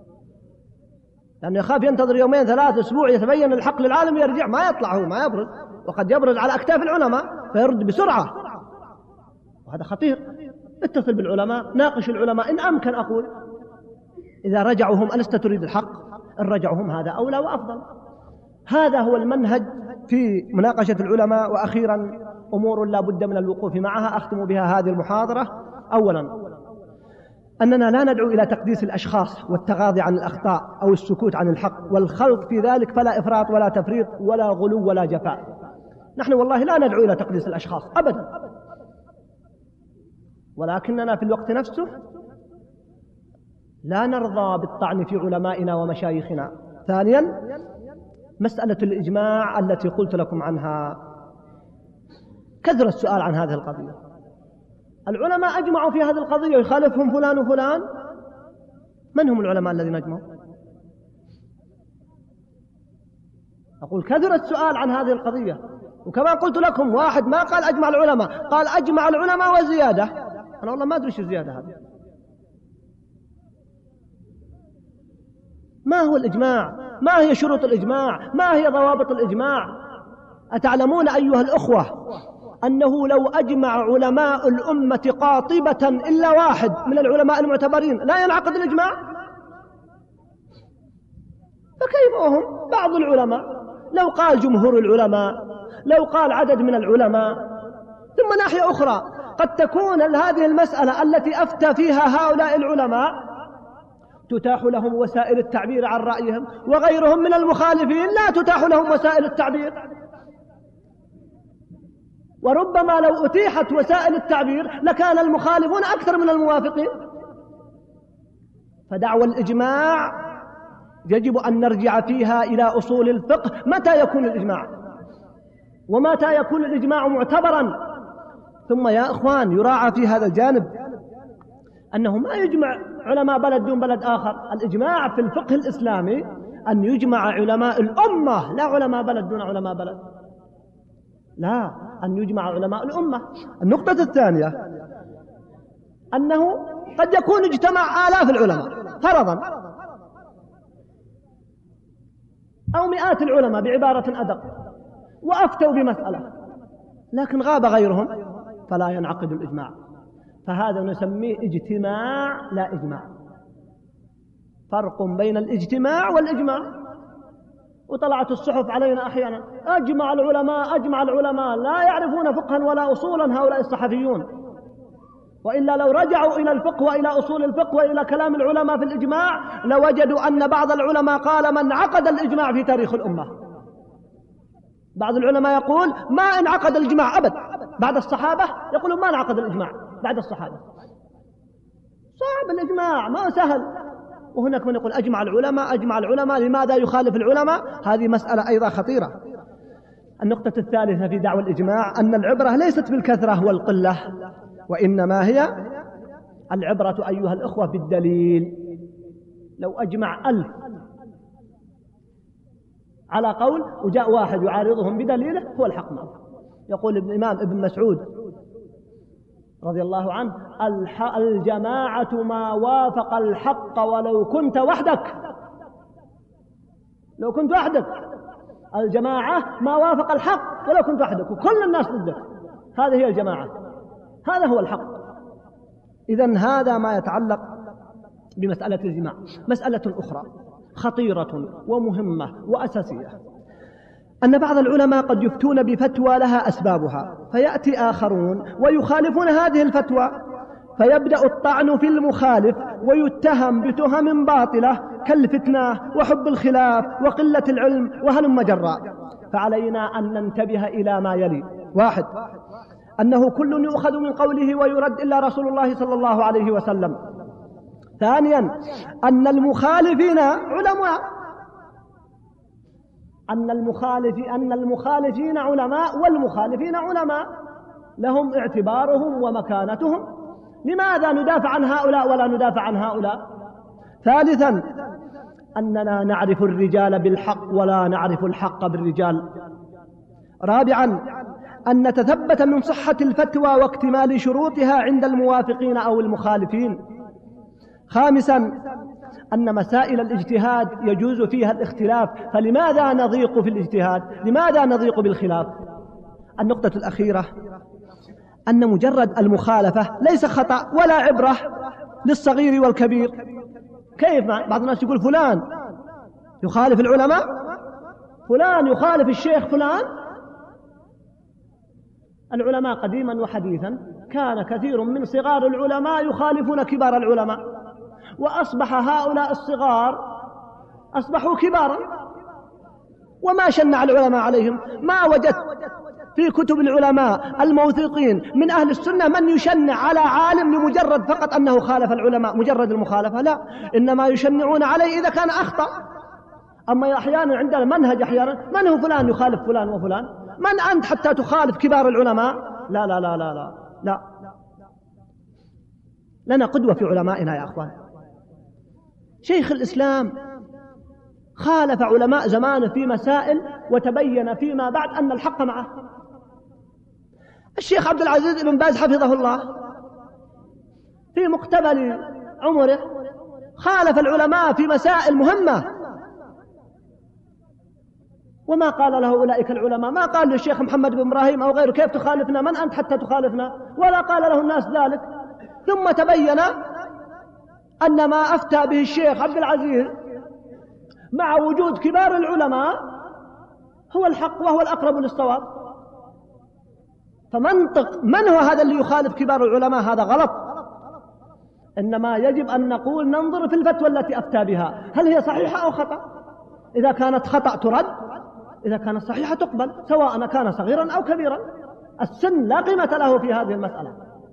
لأنه يخاف ينتظر يومين ثلاثة أسبوع يتبين الحق للعالم ويرجع، ما يطلع هو، ما يبرد، وقد يبرد على أكتاف العلماء فيرد بسرعة، وهذا خطير. اتصل بالعلماء، ناقش العلماء إن أمكن. أقول إذا رجعوا هم ألست تريد الحق؟ إن رجعوا هم هذا أولى وأفضل. هذا هو المنهج في مناقشة العلماء. وأخيرا أمور لا بد من الوقوف معها أختم بها هذه المحاضرة. أولا أننا لا ندعو إلى تقديس الأشخاص والتغاضي عن الأخطاء أو السكوت عن الحق والخلط في ذلك، فلا إفراط ولا تفريط ولا غلو ولا جفاء. نحن والله لا ندعو إلى تقديس الأشخاص أبدا، ولكننا في الوقت نفسه لا نرضى بالطعن في علمائنا ومشايخنا. ثانيا مسألة الإجماع التي قلت لكم عنها، كثر السؤال عن هذه القضية. العلماء أجمعوا في هذه القضية ويخالفهم فلان وفلان. من هم العلماء الذين أجمعوا؟ أقول كثر السؤال عن هذه القضية. وكما قلت لكم واحد ما قال أجمع العلماء، قال أجمع العلماء وزيادة. أنا والله ما أدري شو الزيادة هذه. ما هو الإجماع؟ ما هي شروط الإجماع؟ ما هي ضوابط الإجماع؟ أتعلمون أيها الأخوة أنه لو أجمع علماء الأمة قاطبة إلا واحد من العلماء المعتبرين لا ينعقد الإجماع؟ فكيف وهم بعض العلماء؟ لو قال جمهور العلماء، لو قال عدد من العلماء. ثم ناحية أخرى قد تكون هذه المسألة التي أفتى فيها هؤلاء العلماء تتاح لهم وسائل التعبير عن رأيهم، وغيرهم من المخالفين لا تتاح لهم وسائل التعبير. وربما لو أتيحت وسائل التعبير لكان المخالفون أكثر من الموافقين. فدعوى الإجماع يجب أن نرجع فيها إلى أصول الفقه. متى يكون الإجماع؟ ومتى يكون الإجماع معتبرا؟ ثم يا إخوان يراعى في هذا الجانب أنه ما يجمع علماء بلد دون بلد آخر. الإجماع في الفقه الإسلامي أن يجمع علماء الأمة، لا علماء بلد دون علماء بلد، لا، أن يجمع علماء الأمة. النقطة الثانية أنه قد يكون اجتمع آلاف العلماء فرضا أو مئات العلماء بعبارة أدق وأفتوا بمسألة، لكن غاب غيرهم فلا ينعقد الإجماع. فهذا نسميه اجتماع لا إجماع. فرق بين الاجتماع والإجماع. وطلعت الصحف علينا أحيانا أجمع العلماء لا يعرفون فقها ولا أصولا هؤلاء الصحفيون، وإلا لو رجعوا إلى الفقه وإلى أصول الفقه وإلى كلام العلماء في الإجماع لوجدوا أن بعض العلماء قال من عقد الإجماع في تاريخ الأمة. بعض العلماء يقول ما انعقد الإجماع أبد بعد الصحابة، يقولون ما انعقد الإجماع بعد الصحابة، صعب الإجماع ما سهل. وهناك من يقول أجمع العلماء، لماذا يخالف العلماء؟ هذه مسألة أيضا خطيرة. النقطة الثالثة في دعوى الإجماع أن العبرة ليست بالكثرة والقلة، وإنما هي العبرة أيها الأخوة بالدليل. لو أجمع 1000 على قول وجاء واحد يعارضهم بدليله هو الحق معه. يقول الإمام ابن مسعود رضي الله عنه الجماعة ما وافق الحق ولو كنت وحدك. لو كنت وحدك الجماعة ما وافق الحق ولو كنت وحدك وكل الناس ضدك، هذه هي الجماعة، هذا هو الحق. إذن هذا ما يتعلق بمسألة الإجماع. مسألة أخرى خطيرة ومهمة وأساسية أن بعض العلماء قد يفتون بفتوى لها أسبابها، فيأتي آخرون ويخالفون هذه الفتوى، فيبدأ الطعن في المخالف ويتهم بتهم باطلة كالفتنة وحب الخلاف وقلة العلم وهلم جرا. فعلينا أن ننتبه إلى ما يلي: 1. أنه كل يؤخذ من قوله ويرد إلا رسول الله صلى الله عليه وسلم. 2. أن المخالفين علماء، أن المخالفين علماء والمخالفين علماء لهم اعتبارهم ومكانتهم، لماذا ندافع عن هؤلاء ولا ندافع عن هؤلاء؟ 3. أننا نعرف الرجال بالحق ولا نعرف الحق بالرجال. 4. أن نتثبت من صحة الفتوى واكتمال شروطها عند الموافقين أو المخالفين. 5. أن مسائل الاجتهاد يجوز فيها الاختلاف، فلماذا نضيق في الاجتهاد؟ لماذا نضيق بالخلاف؟ النقطة الأخيرة أن مجرد المخالفة ليس خطأ ولا عبرة للصغير والكبير. كيف بعض الناس يقول فلان يخالف العلماء، فلان يخالف الشيخ فلان. العلماء قديما وحديثا كان كثير من صغار العلماء يخالفون كبار العلماء، وأصبح هؤلاء الصغار أصبحوا كبارا وما شنع العلماء عليهم. ما وجدت في كتب العلماء الموثوقين من أهل السنة من يشنع على عالم لمجرد فقط أنه خالف العلماء، مجرد المخالفة، لا، إنما يشنعون عليه إذا كان أخطأ. أما أحيانا عندنا منهج، أحيانا من هو فلان يخالف فلان وفلان، من أنت حتى تخالف كبار العلماء؟ لا لا لا لا لا لا، لنا قدوة في علمائنا يا أخوان. شيخ الإسلام خالف علماء زمانه في مسائل وتبين فيما بعد أن الحق معه. الشيخ عبد العزيز بن باز حفظه الله في مقتبل عمره خالف العلماء في مسائل مهمة، وما قال له أولئك العلماء، ما قال للشيخ محمد بن إبراهيم أو غيره كيف تخالفنا، من أنت حتى تخالفنا، ولا قال له الناس ذلك. ثم تبين أن ما أفتى به الشيخ عبد العزيز مع وجود كبار العلماء هو الحق وهو الأقرب للصواب. فمنطق من هو هذا اللي يخالف كبار العلماء؟ هذا غلط. إنما يجب أن نقول ننظر في الفتوى التي أفتى بها، هل هي صحيحة أو خطأ؟ إذا كانت خطأ ترد، إذا كانت صحيحة تقبل، سواء كان صغيرا أو كبيرا. السن لا قيمة له في هذه المسألة.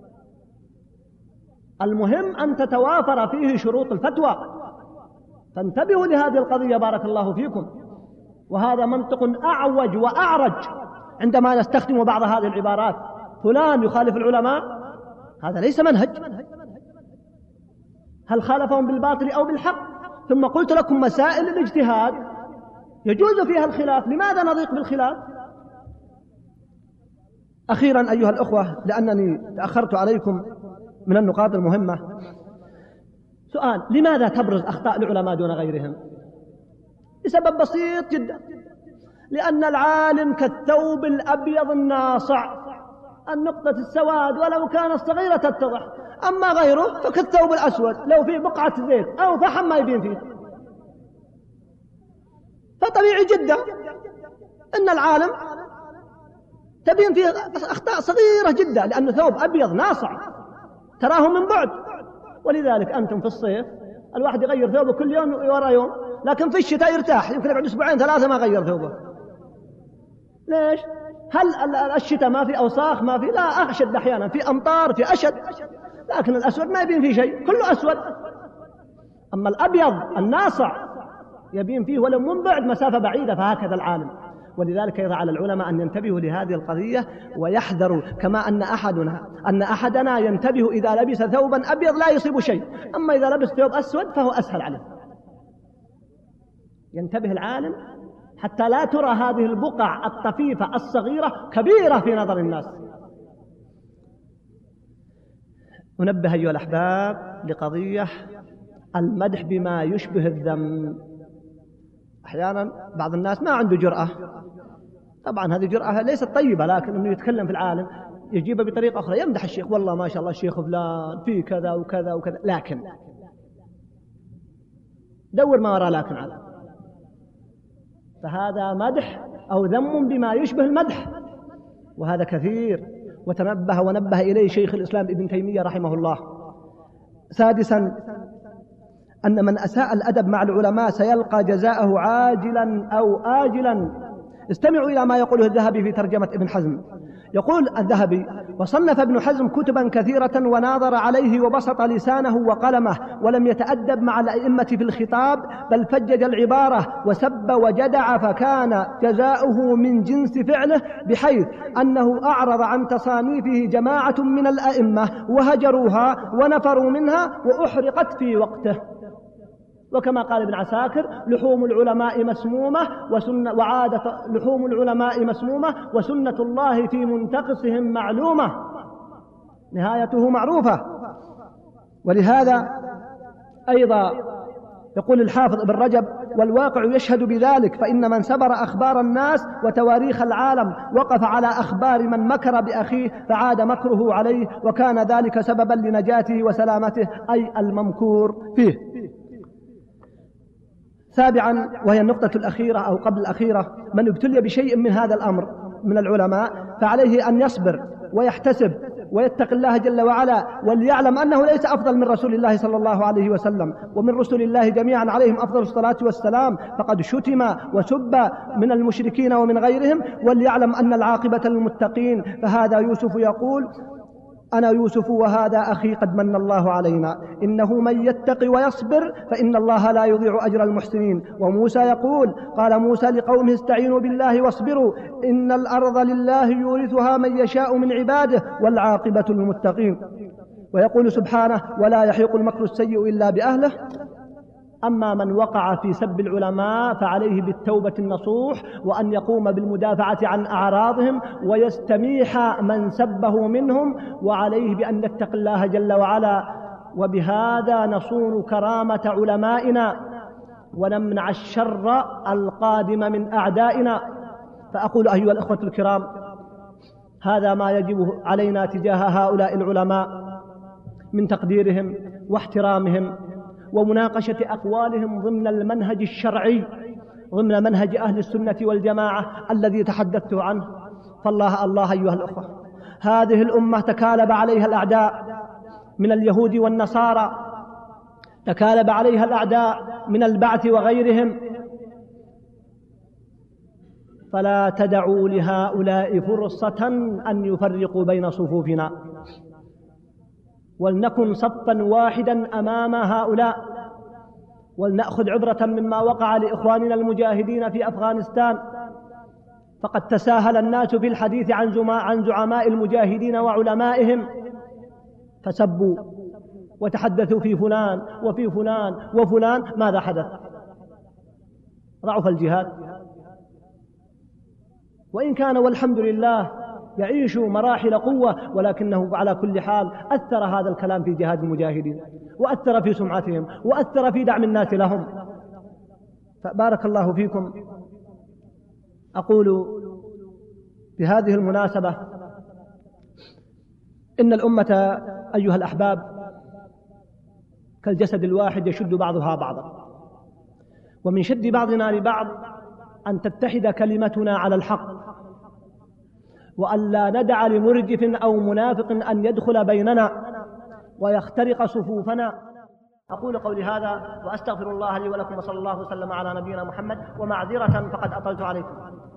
المهم أن تتوافر فيه شروط الفتوى. فانتبهوا لهذه القضية بارك الله فيكم. وهذا منطق أعوج وأعرج عندما نستخدم بعض هذه العبارات، فلان يخالف العلماء، هذا ليس منهج. هل خالفهم بالباطل أو بالحق؟ ثم قلت لكم مسائل الاجتهاد يجوز فيها الخلاف، لماذا نضيق بالخلاف؟ أخيرا أيها الأخوة، لأنني تأخرت عليكم من النقاط المهمة، سؤال: لماذا تبرز أخطاء العلماء دون غيرهم؟ لسبب بسيط جدا، لأن العالم كالثوب الأبيض الناصع، النقطة السواد ولو كانت صغيرة تتضح، أما غيره فكالثوب الأسود لو فيه بقعة زيت أو فحم ما يبين فيه. فطبيعي جدا أن العالم تبين فيه أخطاء صغيرة جدا، لأنه ثوب أبيض ناصع تراه من بعد. ولذلك أنتم في الصيف الواحد يغير ثوبه كل يوم ورا يوم، لكن في الشتاء يرتاح، يمكن يقعد أسبوعين ثلاثة ما غير ثوبه. ليش؟ هل الشتاء ما في أوساخ؟ ما في، لا، أشد أحيانا في أمطار، في أشد، لكن الأسود ما يبين فيه شيء، كله أسود. أما الأبيض الناصع يبين فيه ولو من بعد مسافة بعيدة، فهكذا العالم. ولذلك يرى على العلماء أن ينتبهوا لهذه القضية ويحذروا، كما أن أحدنا ينتبه إذا لبس ثوبا أبيض لا يصيب شيء، أما إذا لبس ثوب أسود فهو أسهل عليه. ينتبه العالم حتى لا ترى هذه البقع الطفيفة الصغيرة كبيرة في نظر الناس. أنبه أيها الأحباب لقضية المدح بما يشبه الذم. أحيانا بعض الناس ما عنده جرأة، طبعا هذه جرأة ليست طيبة، لكن أنه يتكلم في العالم يجيبه بطريقة أخرى، يمدح الشيخ، والله ما شاء الله الشيخ فلان في كذا وكذا وكذا، لكن دور ما وراء لكن على، فهذا مدح أو ذم بما يشبه المدح، وهذا كثير. ونبه إليه شيخ الإسلام ابن تيمية رحمه الله. سادسا أن من أساء الأدب مع العلماء سيلقى جزاءه عاجلا أو آجلا. استمعوا إلى ما يقوله الذهبي في ترجمة ابن حزم. يقول الذهبي: وصنف ابن حزم كتبا كثيرة وناظر عليه وبسط لسانه وقلمه، ولم يتأدب مع الأئمة في الخطاب، بل فجج العبارة وسب وجدع، فكان جزاؤه من جنس فعله، بحيث أنه أعرض عن تصانيفه جماعة من الأئمة وهجروها ونفروا منها وأحرقت في وقته. وكما قال ابن عساكر: لحوم العلماء مسمومة وعادة لحوم العلماء مسمومة وسنة الله في منتقصهم معلومة، نهايته معروفة. ولهذا أيضا يقول الحافظ ابن رجب: والواقع يشهد بذلك، فإن من سبر أخبار الناس وتواريخ العالم وقف على أخبار من مكر بأخيه فعاد مكره عليه، وكان ذلك سببا لنجاته وسلامته، أي الممكور فيه. سابعا، وهي النقطة الأخيرة أو قبل الأخيرة: من ابتلي بشيء من هذا الأمر من العلماء فعليه أن يصبر ويحتسب ويتقي الله جل وعلا، وليعلم أنه ليس أفضل من رسول الله صلى الله عليه وسلم ومن رسل الله جميعا عليهم أفضل الصلاة والسلام، فقد شتم وسب من المشركين ومن غيرهم، وليعلم أن العاقبة للمتقين. فهذا يوسف يقول: أنا يوسف وهذا أخي قد من الله علينا، إنه من يتق ويصبر فإن الله لا يضيع أجر المحسنين. وموسى يقول: قال موسى لقومه: استعينوا بالله واصبروا إن الأرض لله يورثها من يشاء من عباده والعاقبة للمتقين. ويقول سبحانه: ولا يحيق المكر السيء إلا بأهله. أما من وقع في سب العلماء فعليه بالتوبة النصوح، وأن يقوم بالمدافعة عن أعراضهم ويستميح من سبه منهم، وعليه بأن يتقي الله جل وعلا. وبهذا نصون كرامة علمائنا ونمنع الشر القادم من أعدائنا. فأقول أيها الأخوة الكرام: هذا ما يجب علينا تجاه هؤلاء العلماء من تقديرهم واحترامهم ومناقشة أقوالهم ضمن المنهج الشرعي، ضمن منهج أهل السنة والجماعة الذي تحدثت عنه. فالله أيها الأخوة، هذه الأمة تكالب عليها الأعداء من اليهود والنصارى، تكالب عليها الأعداء من البعث وغيرهم، فلا تدعوا لهؤلاء فرصة أن يفرقوا بين صفوفنا، ولنكن صفا واحدا أمام هؤلاء، ولنأخذ عبرة مما وقع لإخواننا المجاهدين في أفغانستان. فقد تساهل الناس في الحديث عن زعماء المجاهدين وعلمائهم، فسبوا وتحدثوا في فلان وفي فلان وفلان. ماذا حدث؟ ضعف الجهاد، وإن كان والحمد لله يعيش مراحل قوة، ولكنه على كل حال أثر هذا الكلام في جهاد المجاهدين، وأثر في سمعتهم، وأثر في دعم الناس لهم. فبارك الله فيكم. أقول بهذه المناسبة: إن الأمة أيها الأحباب كالجسد الواحد يشد بعضها بعضا، ومن شد بعضنا لبعض أن تتحد كلمتنا على الحق، وأن لا ندع لمرجف أو منافق أن يدخل بيننا ويخترق صفوفنا. أقول قولي هذا وأستغفر الله لي ولكم، وصلى الله وسلم على نبينا محمد، ومعذرة فقد أطلت عليكم.